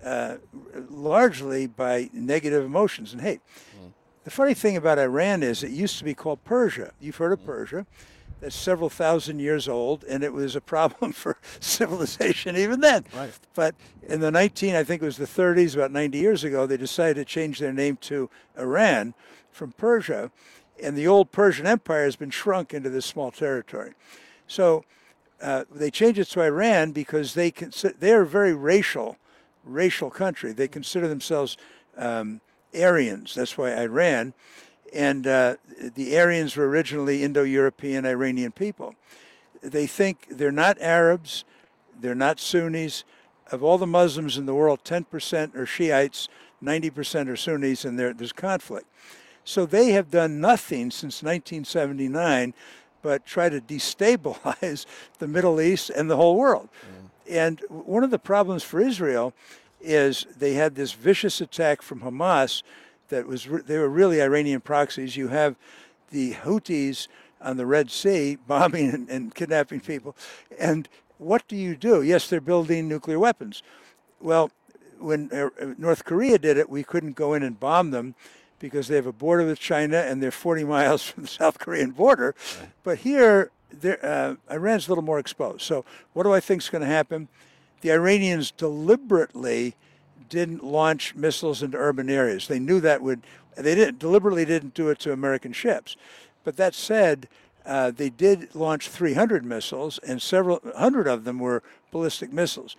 largely by negative emotions and hate. The funny thing about Iran is it used to be called Persia. You've heard of Persia. That's several thousand years old, and it was a problem for civilization even then. Right. But in the I think it was the 30s, about 90 years ago, they decided to change their name to Iran from Persia, and the old Persian Empire has been shrunk into this small territory. So they changed it to Iran because they're a very racial country. They consider themselves Aryans. That's why Iran. And the Aryans were originally Indo-European Iranian people. They think they're not Arabs, they're not Sunnis, of all the Muslims in the world, 10% are Shiites, 90% are Sunnis, and there's conflict. So they have done nothing since 1979 but try to destabilize the Middle East and the whole world. And one of the problems for Israel is they had this vicious attack from Hamas that was, they were really Iranian proxies. You have the Houthis on the Red Sea bombing and kidnapping people. And what do you do? Yes, they're building nuclear weapons. Well, when North Korea did it, we couldn't go in and bomb them because they have a border with China and they're 40 miles from the South Korean border. Right. But here, Iran's a little more exposed. So what do I think is going to happen? The Iranians deliberately didn't launch missiles into urban areas. They knew that deliberately didn't do it to American ships. But that said, they did launch 300 missiles, and several hundred of them were ballistic missiles.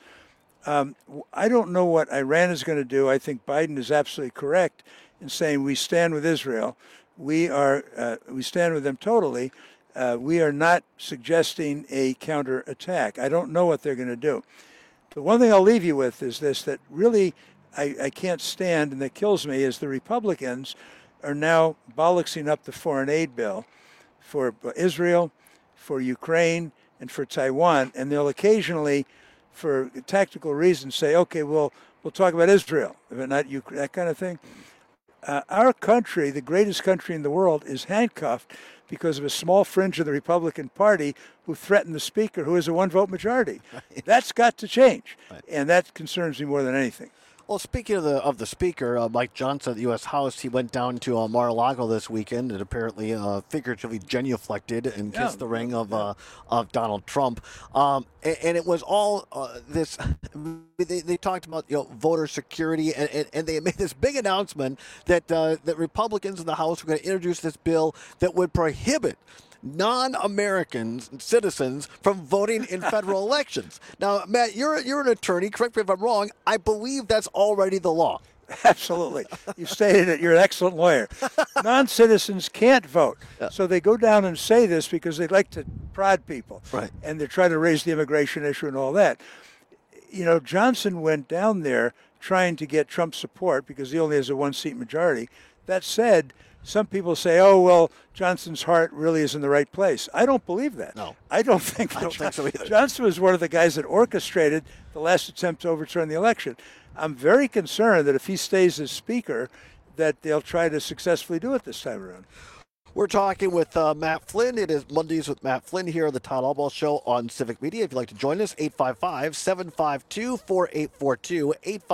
I don't know what Iran is going to do. I think Biden is absolutely correct in saying we stand with Israel. We stand with them totally. We are not suggesting a counterattack. I don't know what they're going to do. The one thing I'll leave you with is this, that really I can't stand and that kills me is the Republicans are now bollocksing up the foreign aid bill for Israel, for Ukraine, and for Taiwan. And they'll occasionally, for tactical reasons, say, okay, we'll talk about Israel, but not Ukraine, that kind of thing. Our country, the greatest country in the world, is handcuffed because of a small fringe of the Republican Party who threatened the Speaker, who is a one-vote majority. Right. That's got to change, and that concerns me more than anything. Well, speaking of the Speaker, Mike Johnson of the U.S. House, he went down to Mar-a-Lago this weekend and apparently figuratively genuflected and kissed the ring of Donald Trump. And it was all this. They talked about voter security, and they made this big announcement that that Republicans in the House were going to introduce this bill that would prohibit non-American citizens from voting in federal elections. Now, Matt, you're an attorney. Correct me if I'm wrong. I believe that's already the law. Absolutely. You stated it. You're an excellent lawyer. Non-citizens can't vote. Yeah. So they go down and say this because they like to prod people. Right. And they're trying to raise the immigration issue and all that. Johnson went down there trying to get Trump support because he only has a one-seat majority. That said, some people say, oh, well, Johnson's heart really is in the right place. I don't believe that. No. I don't think so either. Johnson was one of the guys that orchestrated the last attempt to overturn the election. I'm very concerned that if he stays as Speaker, that they'll try to successfully do it this time around. We're talking with Matt Flynn. It is Mondays with Matt Flynn here on the Todd Albaugh Show on Civic Media. If you'd like to join us, 855-752-4842,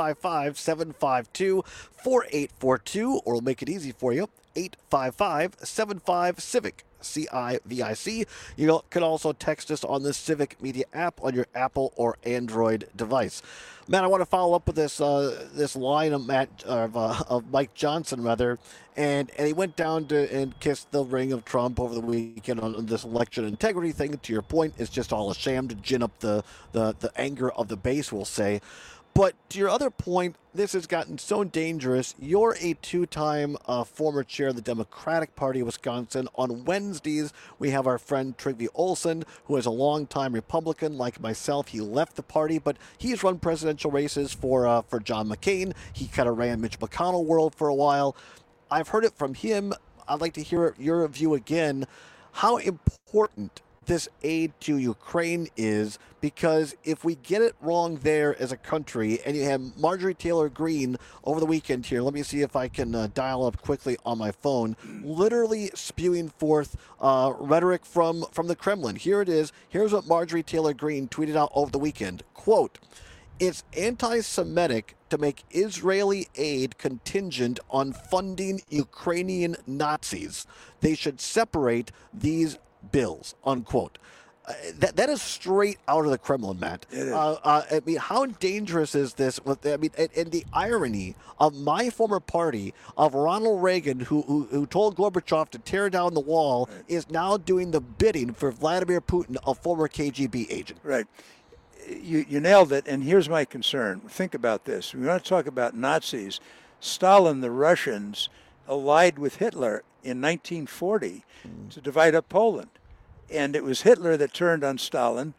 855-752-4842, or we'll make it easy for you, 855-75-CIVIC, CIVIC. You can also text us on the Civic Media app on your Apple or Android device. Matt, I want to follow up with this line of Mike Johnson, and he went down and kissed the ring of Trump over the weekend on this election integrity thing. To your point, it's just all a sham to gin up the anger of the base, we'll say. But to your other point, this has gotten so dangerous. You're a two-time former chair of the Democratic Party of Wisconsin. On Wednesdays, we have our friend Trygve Olsen, who is a longtime Republican like myself. He left the party, but he's run presidential races for John McCain. He kind of ran Mitch McConnell world for a while. I've heard it from him. I'd like to hear your view again. How important this aid to Ukraine is, because if we get it wrong there as a country, and you have Marjorie Taylor Greene over the weekend here, let me see if I can dial up quickly on my phone, literally spewing forth rhetoric from the Kremlin. Here it is. Here's what Marjorie Taylor Greene tweeted out over the weekend. Quote, "It's anti-Semitic to make Israeli aid contingent on funding Ukrainian Nazis. They should separate these bills," unquote. That is straight out of the Kremlin, Matt. It is. I mean, how dangerous is this? And the irony of my former party, of Ronald Reagan, who told Gorbachev to tear down the wall, right, is now doing the bidding for Vladimir Putin, a former KGB agent. Right. You nailed it, and here's my concern. Think about this. We want to talk about Nazis. Stalin, the Russians, allied with Hitler in 1940 to divide up Poland. And it was Hitler that turned on Stalin,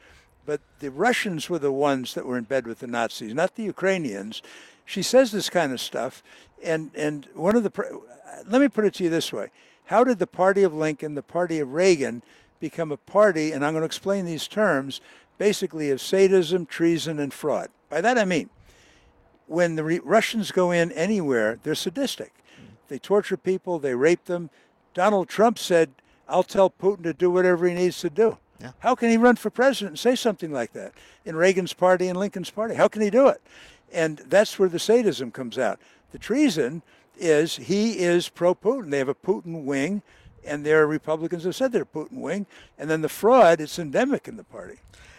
but the Russians were the ones that were in bed with the Nazis, not the Ukrainians. She says this kind of stuff, and one of the let me put it to you this way: how did the party of Lincoln, the party of Reagan, become a party? And I'm going to explain these terms, basically of sadism, treason, and fraud. By that I mean, when the Russians go in anywhere, they're sadistic. They torture people, they rape them. Donald Trump said, "I'll tell Putin to do whatever he needs to do." Yeah. How can he run for president and say something like that in Reagan's party and Lincoln's party? How can he do it? And that's where the sadism comes out. The treason is he is pro-Putin. They have a Putin wing, and there are Republicans who said they're Putin wing. And then the fraud, it's endemic in the party.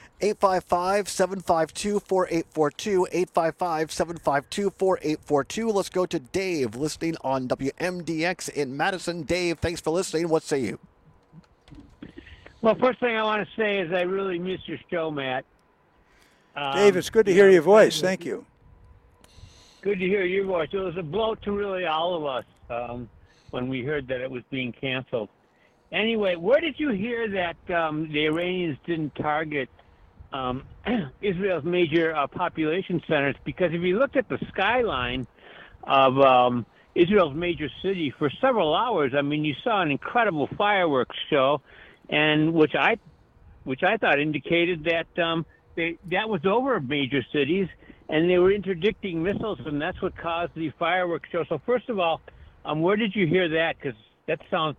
855-752-4842, 855-752-4842. Let's go to Dave, listening on WMDX in Madison. Dave, thanks for listening. What say you? Well, first thing I want to say is I really miss your show, Matt. Dave, it's good to hear your voice. Thank you. Good to hear your voice. It was a blow to really all of us when we heard that it was being canceled. Anyway, where did you hear that the Iranians didn't target Israel's major population centers? Because if you looked at the skyline of Israel's major city for several hours, I mean, you saw an incredible fireworks show, and which I thought indicated that that was over major cities, and they were interdicting missiles, and that's what caused the fireworks show. So first of all, where did you hear that? Because that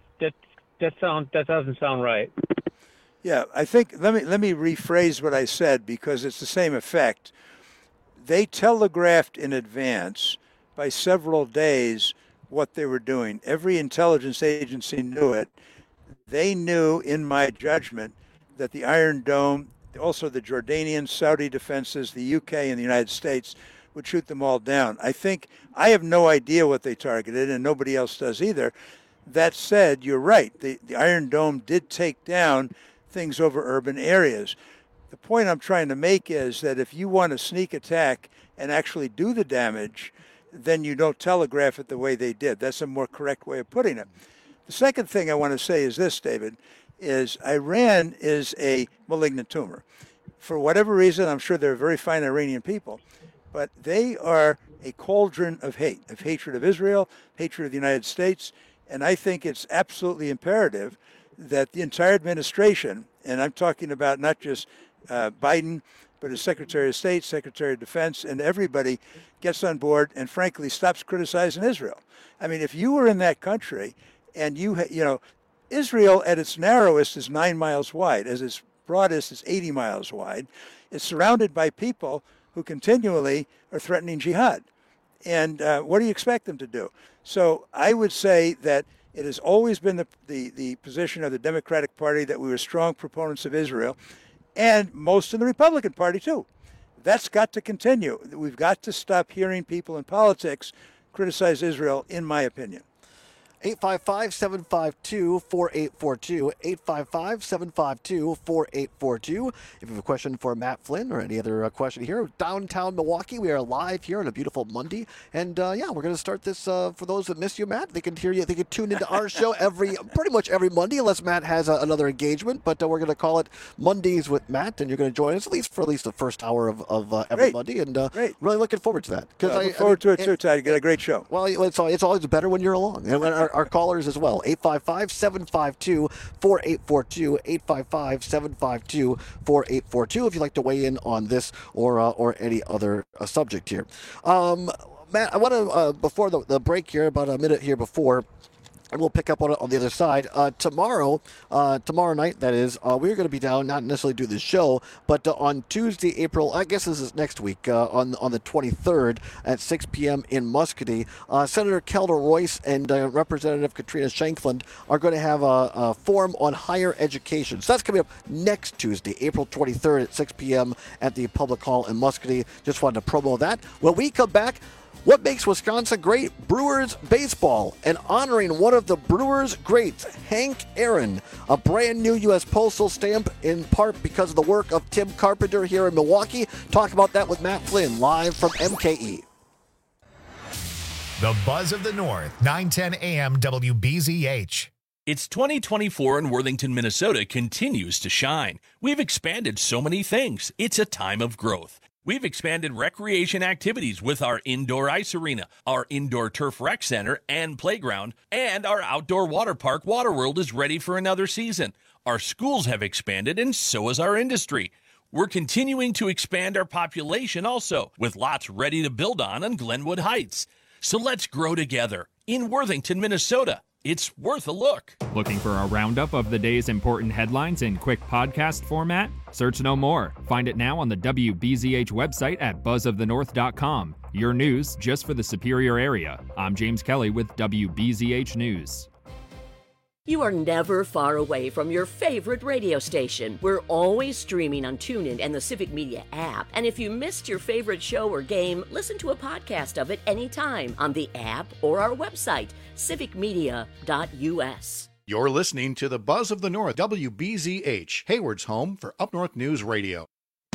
doesn't sound right. Yeah, I think let me rephrase what I said, because it's the same effect. They telegraphed in advance by several days what they were doing. Every intelligence agency knew it. They knew, in my judgment, that the Iron Dome, also the Jordanian, Saudi defenses, the UK, and the United States would shoot them all down. I have no idea what they targeted, and nobody else does either. That said, you're right. The Iron Dome did take down things over urban areas. The point I'm trying to make is that if you want to sneak attack and actually do the damage, then you don't telegraph it the way they did. That's a more correct way of putting it. The second thing I want to say is this, David, is Iran is a malignant tumor. For whatever reason, I'm sure they're very fine Iranian people, but they are a cauldron of hate, of hatred of Israel, hatred of the United States, and I think it's absolutely imperative that the entire administration, and I'm talking about not just Biden, but his Secretary of State, Secretary of Defense, and everybody gets on board and frankly stops criticizing Israel. I mean, if you were in that country and Israel at its narrowest is 9 miles wide, as its broadest is 80 miles wide. It's surrounded by people who continually are threatening jihad. And what do you expect them to do? So I would say that it has always been the position of the Democratic Party that we were strong proponents of Israel, and most in the Republican Party too. That's got to continue. We've got to stop hearing people in politics criticize Israel, in my opinion. 855-752-4842, 855-752-4842. If you have a question for Matt Flynn or any other question here, downtown Milwaukee, we are live here on a beautiful Monday. And we're going to start this for those that miss you, Matt. They can hear you. They can tune into our show pretty much every Monday, unless Matt has another engagement. But we're going to call it Mondays with Matt, and you're going to join us for at least the first hour of every Monday. And really looking forward to that. I look forward to it too, Todd. You get a great show. Well, it's always better when you're along. And when our callers as well. 855-752-4842, 855-752-4842 if you'd like to weigh in on this or any other subject here. Matt, I want to, before the break here, about a minute here before, and we'll pick up on it on the other side. Tomorrow night, that is, we're going to be down, not necessarily do the show, but on Tuesday, April, I guess this is next week, on the 23rd at 6 p.m. in Muscatine, Senator Kelda Royce and Representative Katrina Shankland are going to have a forum on higher education. So that's coming up next Tuesday, April 23rd at 6 p.m. at the Public Hall in Muscatine. Just wanted to promo that. When we come back, what makes Wisconsin great? Brewers baseball, and honoring one of the Brewers greats, Hank Aaron, a brand new U.S. Postal stamp in part because of the work of Tim Carpenter here in Milwaukee. Talk about that with Matt Flynn, live from MKE. The Buzz of the North, 910 AM WBZH. It's 2024 and Worthington, Minnesota continues to shine. We've expanded so many things. It's a time of growth. We've expanded recreation activities with our indoor ice arena, our indoor turf rec center and playground, and our outdoor water park, Waterworld, is ready for another season. Our schools have expanded, and so has our industry. We're continuing to expand our population also, with lots ready to build on Glenwood Heights. So let's grow together in Worthington, Minnesota. It's worth a look. Looking for a roundup of the day's important headlines in quick podcast format? Search no more. Find it now on the WBZH website at buzzofthenorth.com. Your news just for the Superior area. I'm James Kelly with WBZH News. You are never far away from your favorite radio station. We're always streaming on TuneIn and the Civic Media app. And if you missed your favorite show or game, listen to a podcast of it anytime on the app or our website, civicmedia.us. You're listening to the Buzz of the North, WBZH, Hayward's home for Up North News Radio.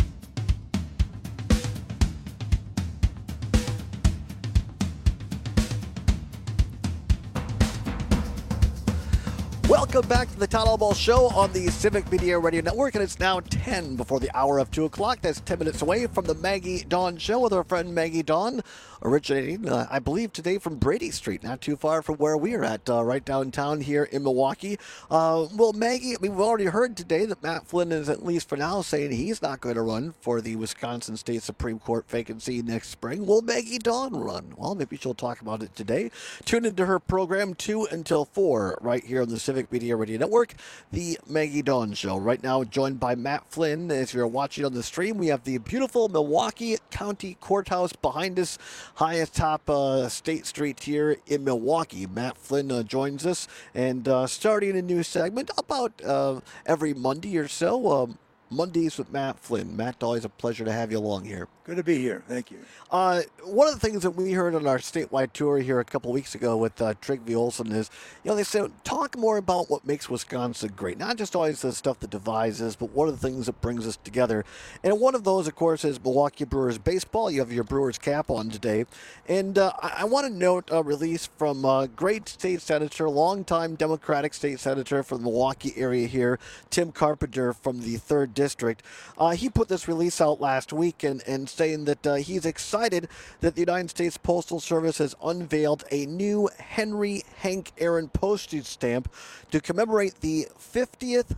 Welcome back to the Town Hall Ball Show on the Civic Media Radio Network, and it's now 10 before the hour of 2 o'clock. That's 10 minutes away from the Maggie Dawn Show with our friend Maggie Dawn, originating, I believe, today from Brady Street, not too far from where we are at, right downtown here in Milwaukee. Well, Maggie, we've already heard today that Matt Flynn is, at least for now, saying he's not going to run for the Wisconsin State Supreme Court vacancy next spring. Will Maggie Dawn run? Well, maybe she'll talk about it today. Tune into her program 2 until 4 right here on the Civic Media Radio Network, the Maggie Dawn Show. Right now, joined by Matt Flynn. As you're watching on the stream, we have the beautiful Milwaukee County Courthouse behind us, highest top State Street here in Milwaukee. Matt Flynn joins us, and starting a new segment about every Monday or so. Mondays with Matt Flynn. Matt, always a pleasure to have you along here. Good to be here. Thank you. One of the things that we heard on our statewide tour here a couple weeks ago with Trygve Olsen is, they said, talk more about what makes Wisconsin great. Not just always the stuff that divides us, but what are the things that brings us together. And one of those, of course, is Milwaukee Brewers baseball. You have your Brewers cap on today. And I want to note a release from great state senator, longtime Democratic state senator from the Milwaukee area here, Tim Carpenter from the 3rd District. He put this release out last week and saying that he's excited that the United States Postal Service has unveiled a new Henry Hank Aaron postage stamp to commemorate the 50th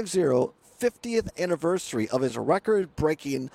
anniversary of his record-breaking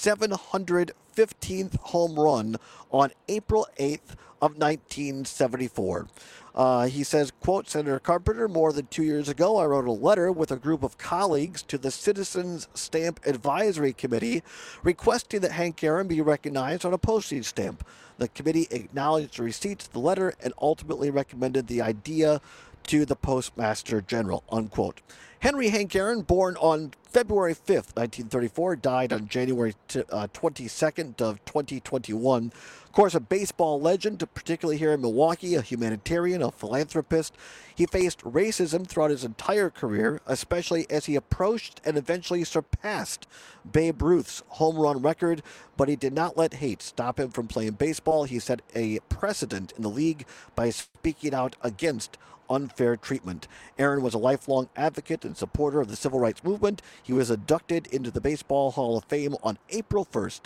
715th home run on April 8th of 1974. He says, quote, Senator Carpenter, more than 2 years ago, I wrote a letter with a group of colleagues to the Citizens Stamp Advisory Committee requesting that Hank Aaron be recognized on a postage stamp. The committee acknowledged the receipt of the letter and ultimately recommended the idea to the Postmaster General, unquote. Henry Hank Aaron, born on February 5th, 1934, died on January 22nd of 2021. Of course, a baseball legend, particularly here in Milwaukee, a humanitarian, a philanthropist. He faced racism throughout his entire career, especially as he approached and eventually surpassed Babe Ruth's home run record, but he did not let hate stop him from playing baseball. He set a precedent in the league by speaking out against unfair treatment. Aaron was a lifelong advocate and supporter of the civil rights movement. He was inducted into the Baseball Hall of Fame on April 1st,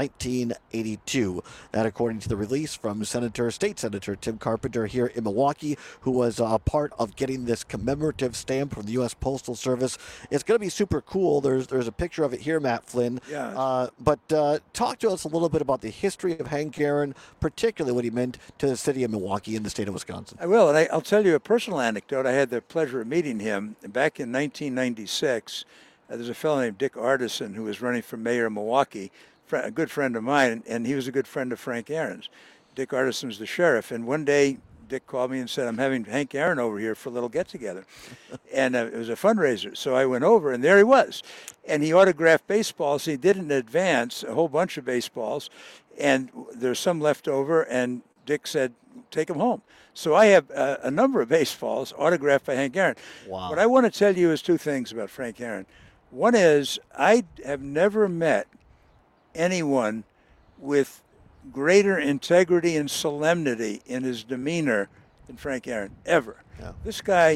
1982. That according to the release from State Senator Tim Carpenter here in Milwaukee, who was a part of getting this commemorative stamp from the U.S. Postal Service. It's going to be super cool. There's a picture of it here, Matt Flynn. Yeah. But talk to us a little bit about the history of Hank Aaron, particularly what he meant to the city of Milwaukee and the state of Wisconsin. I will, and I'll tell you a personal anecdote. I had the pleasure of meeting him back in 1996. There's a fellow named Dick Artisan who was running for mayor of Milwaukee, a good friend of mine, and he was a good friend of Frank Aaron's. Dick Artisan's the sheriff, and one day Dick called me and said, I'm having Hank Aaron over here for a little get-together. And it was a fundraiser, so I went over, and there he was. And he autographed baseballs. He did in advance a whole bunch of baseballs, and there's some left over, and Dick said, take them home. So I have a number of baseballs autographed by Hank Aaron. Wow. What I want to tell you is two things about Frank Aaron. One is I have never met anyone with greater integrity and solemnity in his demeanor than Frank Aaron, ever. Yeah. This guy,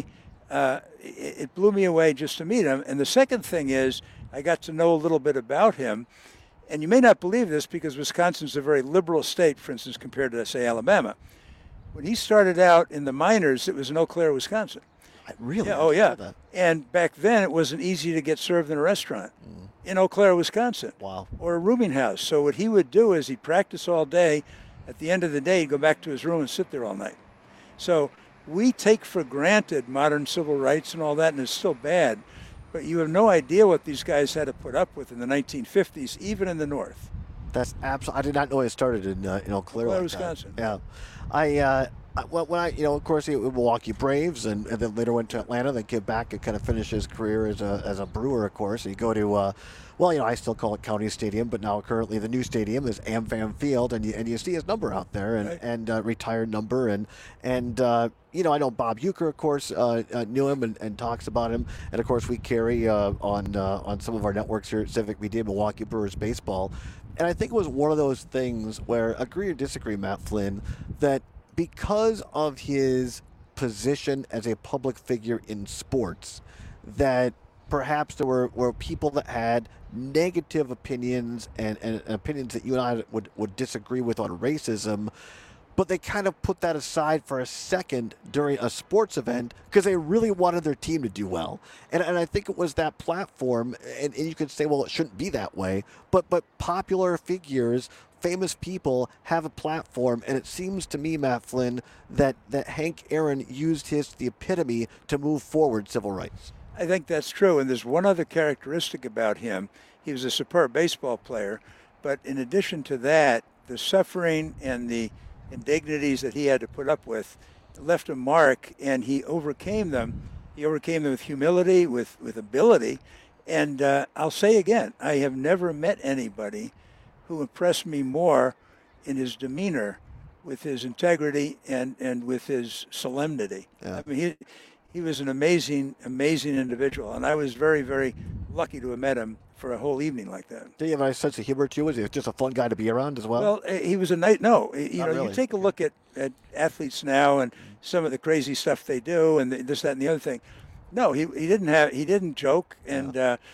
it blew me away just to meet him. And the second thing is I got to know a little bit about him. And you may not believe this because Wisconsin's a very liberal state, for instance, compared to, say, Alabama. When he started out in the minors, it was in Eau Claire, Wisconsin. Really? Yeah, oh, yeah. And back then, it wasn't easy to get served in a restaurant in Eau Claire, Wisconsin. Wow. Or a rooming house. So what he would do is he'd practice all day. At the end of the day, he'd go back to his room and sit there all night. So we take for granted modern civil rights and all that, and it's still bad. But you have no idea what these guys had to put up with in the 1950s, even in the North. That's absolutely. I did not know it started in Eau Claire, like Wisconsin. That. Yeah, when I of course, he was Milwaukee Braves, and then later went to Atlanta. Then came back and kind of finished his career as a Brewer, of course. You go to, I still call it County Stadium, but now currently the new stadium is AmFam Field, and you see his number out there, and retired number, and I know Bob Uecker, of course, knew him and talks about him, and of course we carry on some of our networks here at Civic Media Milwaukee Brewers baseball, and I think it was one of those things where, agree or disagree, Matt Flynn, that because of his position as a public figure in sports, that perhaps there were people that had negative opinions and opinions that you and I would disagree with on racism, but they kind of put that aside for a second during a sports event because they really wanted their team to do well. And I think it was that platform, and you could say, well, it shouldn't be that way, but popular figures, famous people have a platform, and it seems to me, Matt Flynn, that Hank Aaron used the epitome to move forward civil rights. I think that's true, and there's one other characteristic about him. He was a superb baseball player, but in addition to that, the suffering and the indignities that he had to put up with left a mark, and he overcame them. He overcame them with humility, with ability, and I'll say again, I have never met anybody who impressed me more in his demeanor, with his integrity, and with his solemnity. Yeah. I mean, he was an amazing, amazing individual, and I was very, very lucky to have met him for a whole evening like that. Did he have a sense of humor too? Was he just a fun guy to be around as well? Well, he was a nice. No, really. You take a look at athletes now and some of the crazy stuff they do, and this, that, and the other thing. No, he didn't joke, and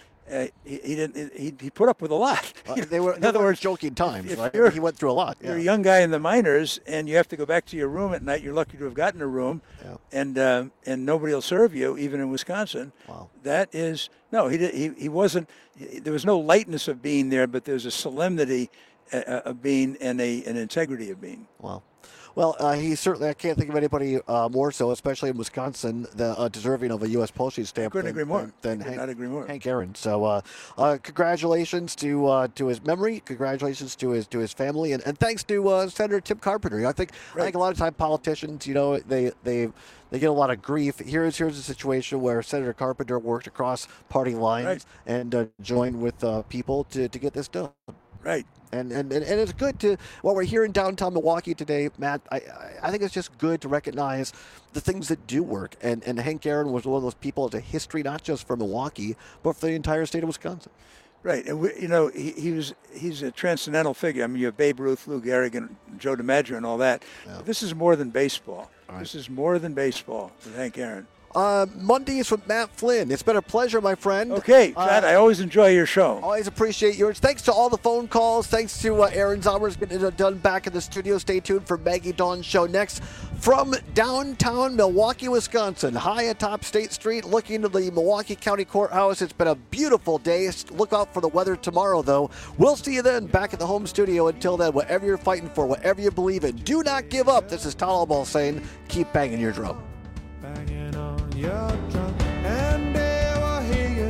he put up with a lot. They were, in other words, joking times, right? He went through a lot. You're a young guy in the minors, and you have to go back to your room at night. You're lucky to have gotten a room, and nobody will serve you, even in Wisconsin. Wow. That is he wasn't. There was no lightness of being there, but there's a solemnity of being and an integrity of being. Wow. Well, he certainly, I can't think of anybody more so, especially in Wisconsin, deserving of a U.S. postage stamp. Couldn't agree more. Than Hank Aaron. So, congratulations to his memory. Congratulations to his family, and thanks to Senator Tim Carpenter. I think a lot of time politicians, they get a lot of grief. Here's a situation where Senator Carpenter worked across party lines and joined with people to get this done. Right. And it's good to, while we're here in downtown Milwaukee today, Matt, I think it's just good to recognize the things that do work. And Hank Aaron was one of those people as a history, not just for Milwaukee, but for the entire state of Wisconsin. Right. And, he's a transcendental figure. I mean, you have Babe Ruth, Lou Gehrig, and Joe DiMaggio and all that. Yeah. This is more than baseball. Right. This is more than baseball with Hank Aaron. Mondays with Matt Flynn. It's been a pleasure, my friend. Okay, Matt, I always enjoy your show. Always appreciate yours. Thanks to all the phone calls. Thanks to Aaron Zomers getting it done back in the studio. Stay tuned for Maggie Dawn's show next from downtown Milwaukee, Wisconsin, high atop State Street, looking to the Milwaukee County Courthouse. It's been a beautiful day. Look out for the weather tomorrow, though. We'll see you then back at the home studio. Until then, whatever you're fighting for, whatever you believe in, do not give up. This is Tal Ball saying, keep banging your drum. Banging on your drum, and they will hear you.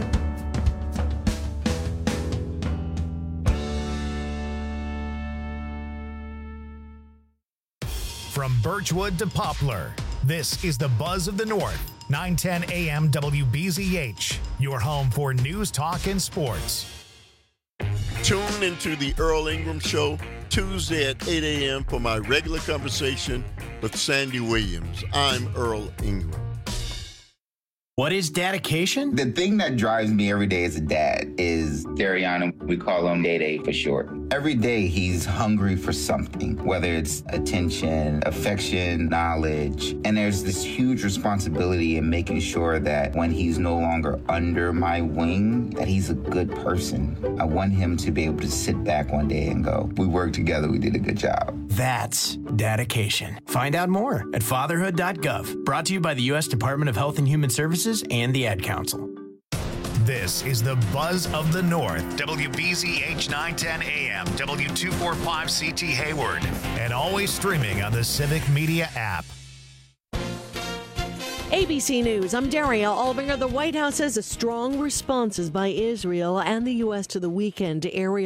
From Birchwood to Poplar, this is the Buzz of the North, 910 AM WBZH, your home for news, talk, and sports. Tune into the Earl Ingram Show Tuesday at 8 a.m. for my regular conversation with Sandy Williams. I'm Earl Ingram. What is dedication? The thing that drives me every day as a dad is is Dariana. We call him Day for short. Every day he's hungry for something, whether it's attention, affection, knowledge. And there's this huge responsibility in making sure that when he's no longer under my wing, that he's a good person. I want him to be able to sit back one day and go, we worked together, we did a good job. That's dedication. Find out more at fatherhood.gov. Brought to you by the U.S. Department of Health and Human Services and the Ad Council. This is the Buzz of the North, WBZH 910 AM, W245CT Hayward, and always streaming on the Civic Media app. ABC News, I'm Daria Albinger. The White House says a strong responses by Israel and the U.S. to the weekend area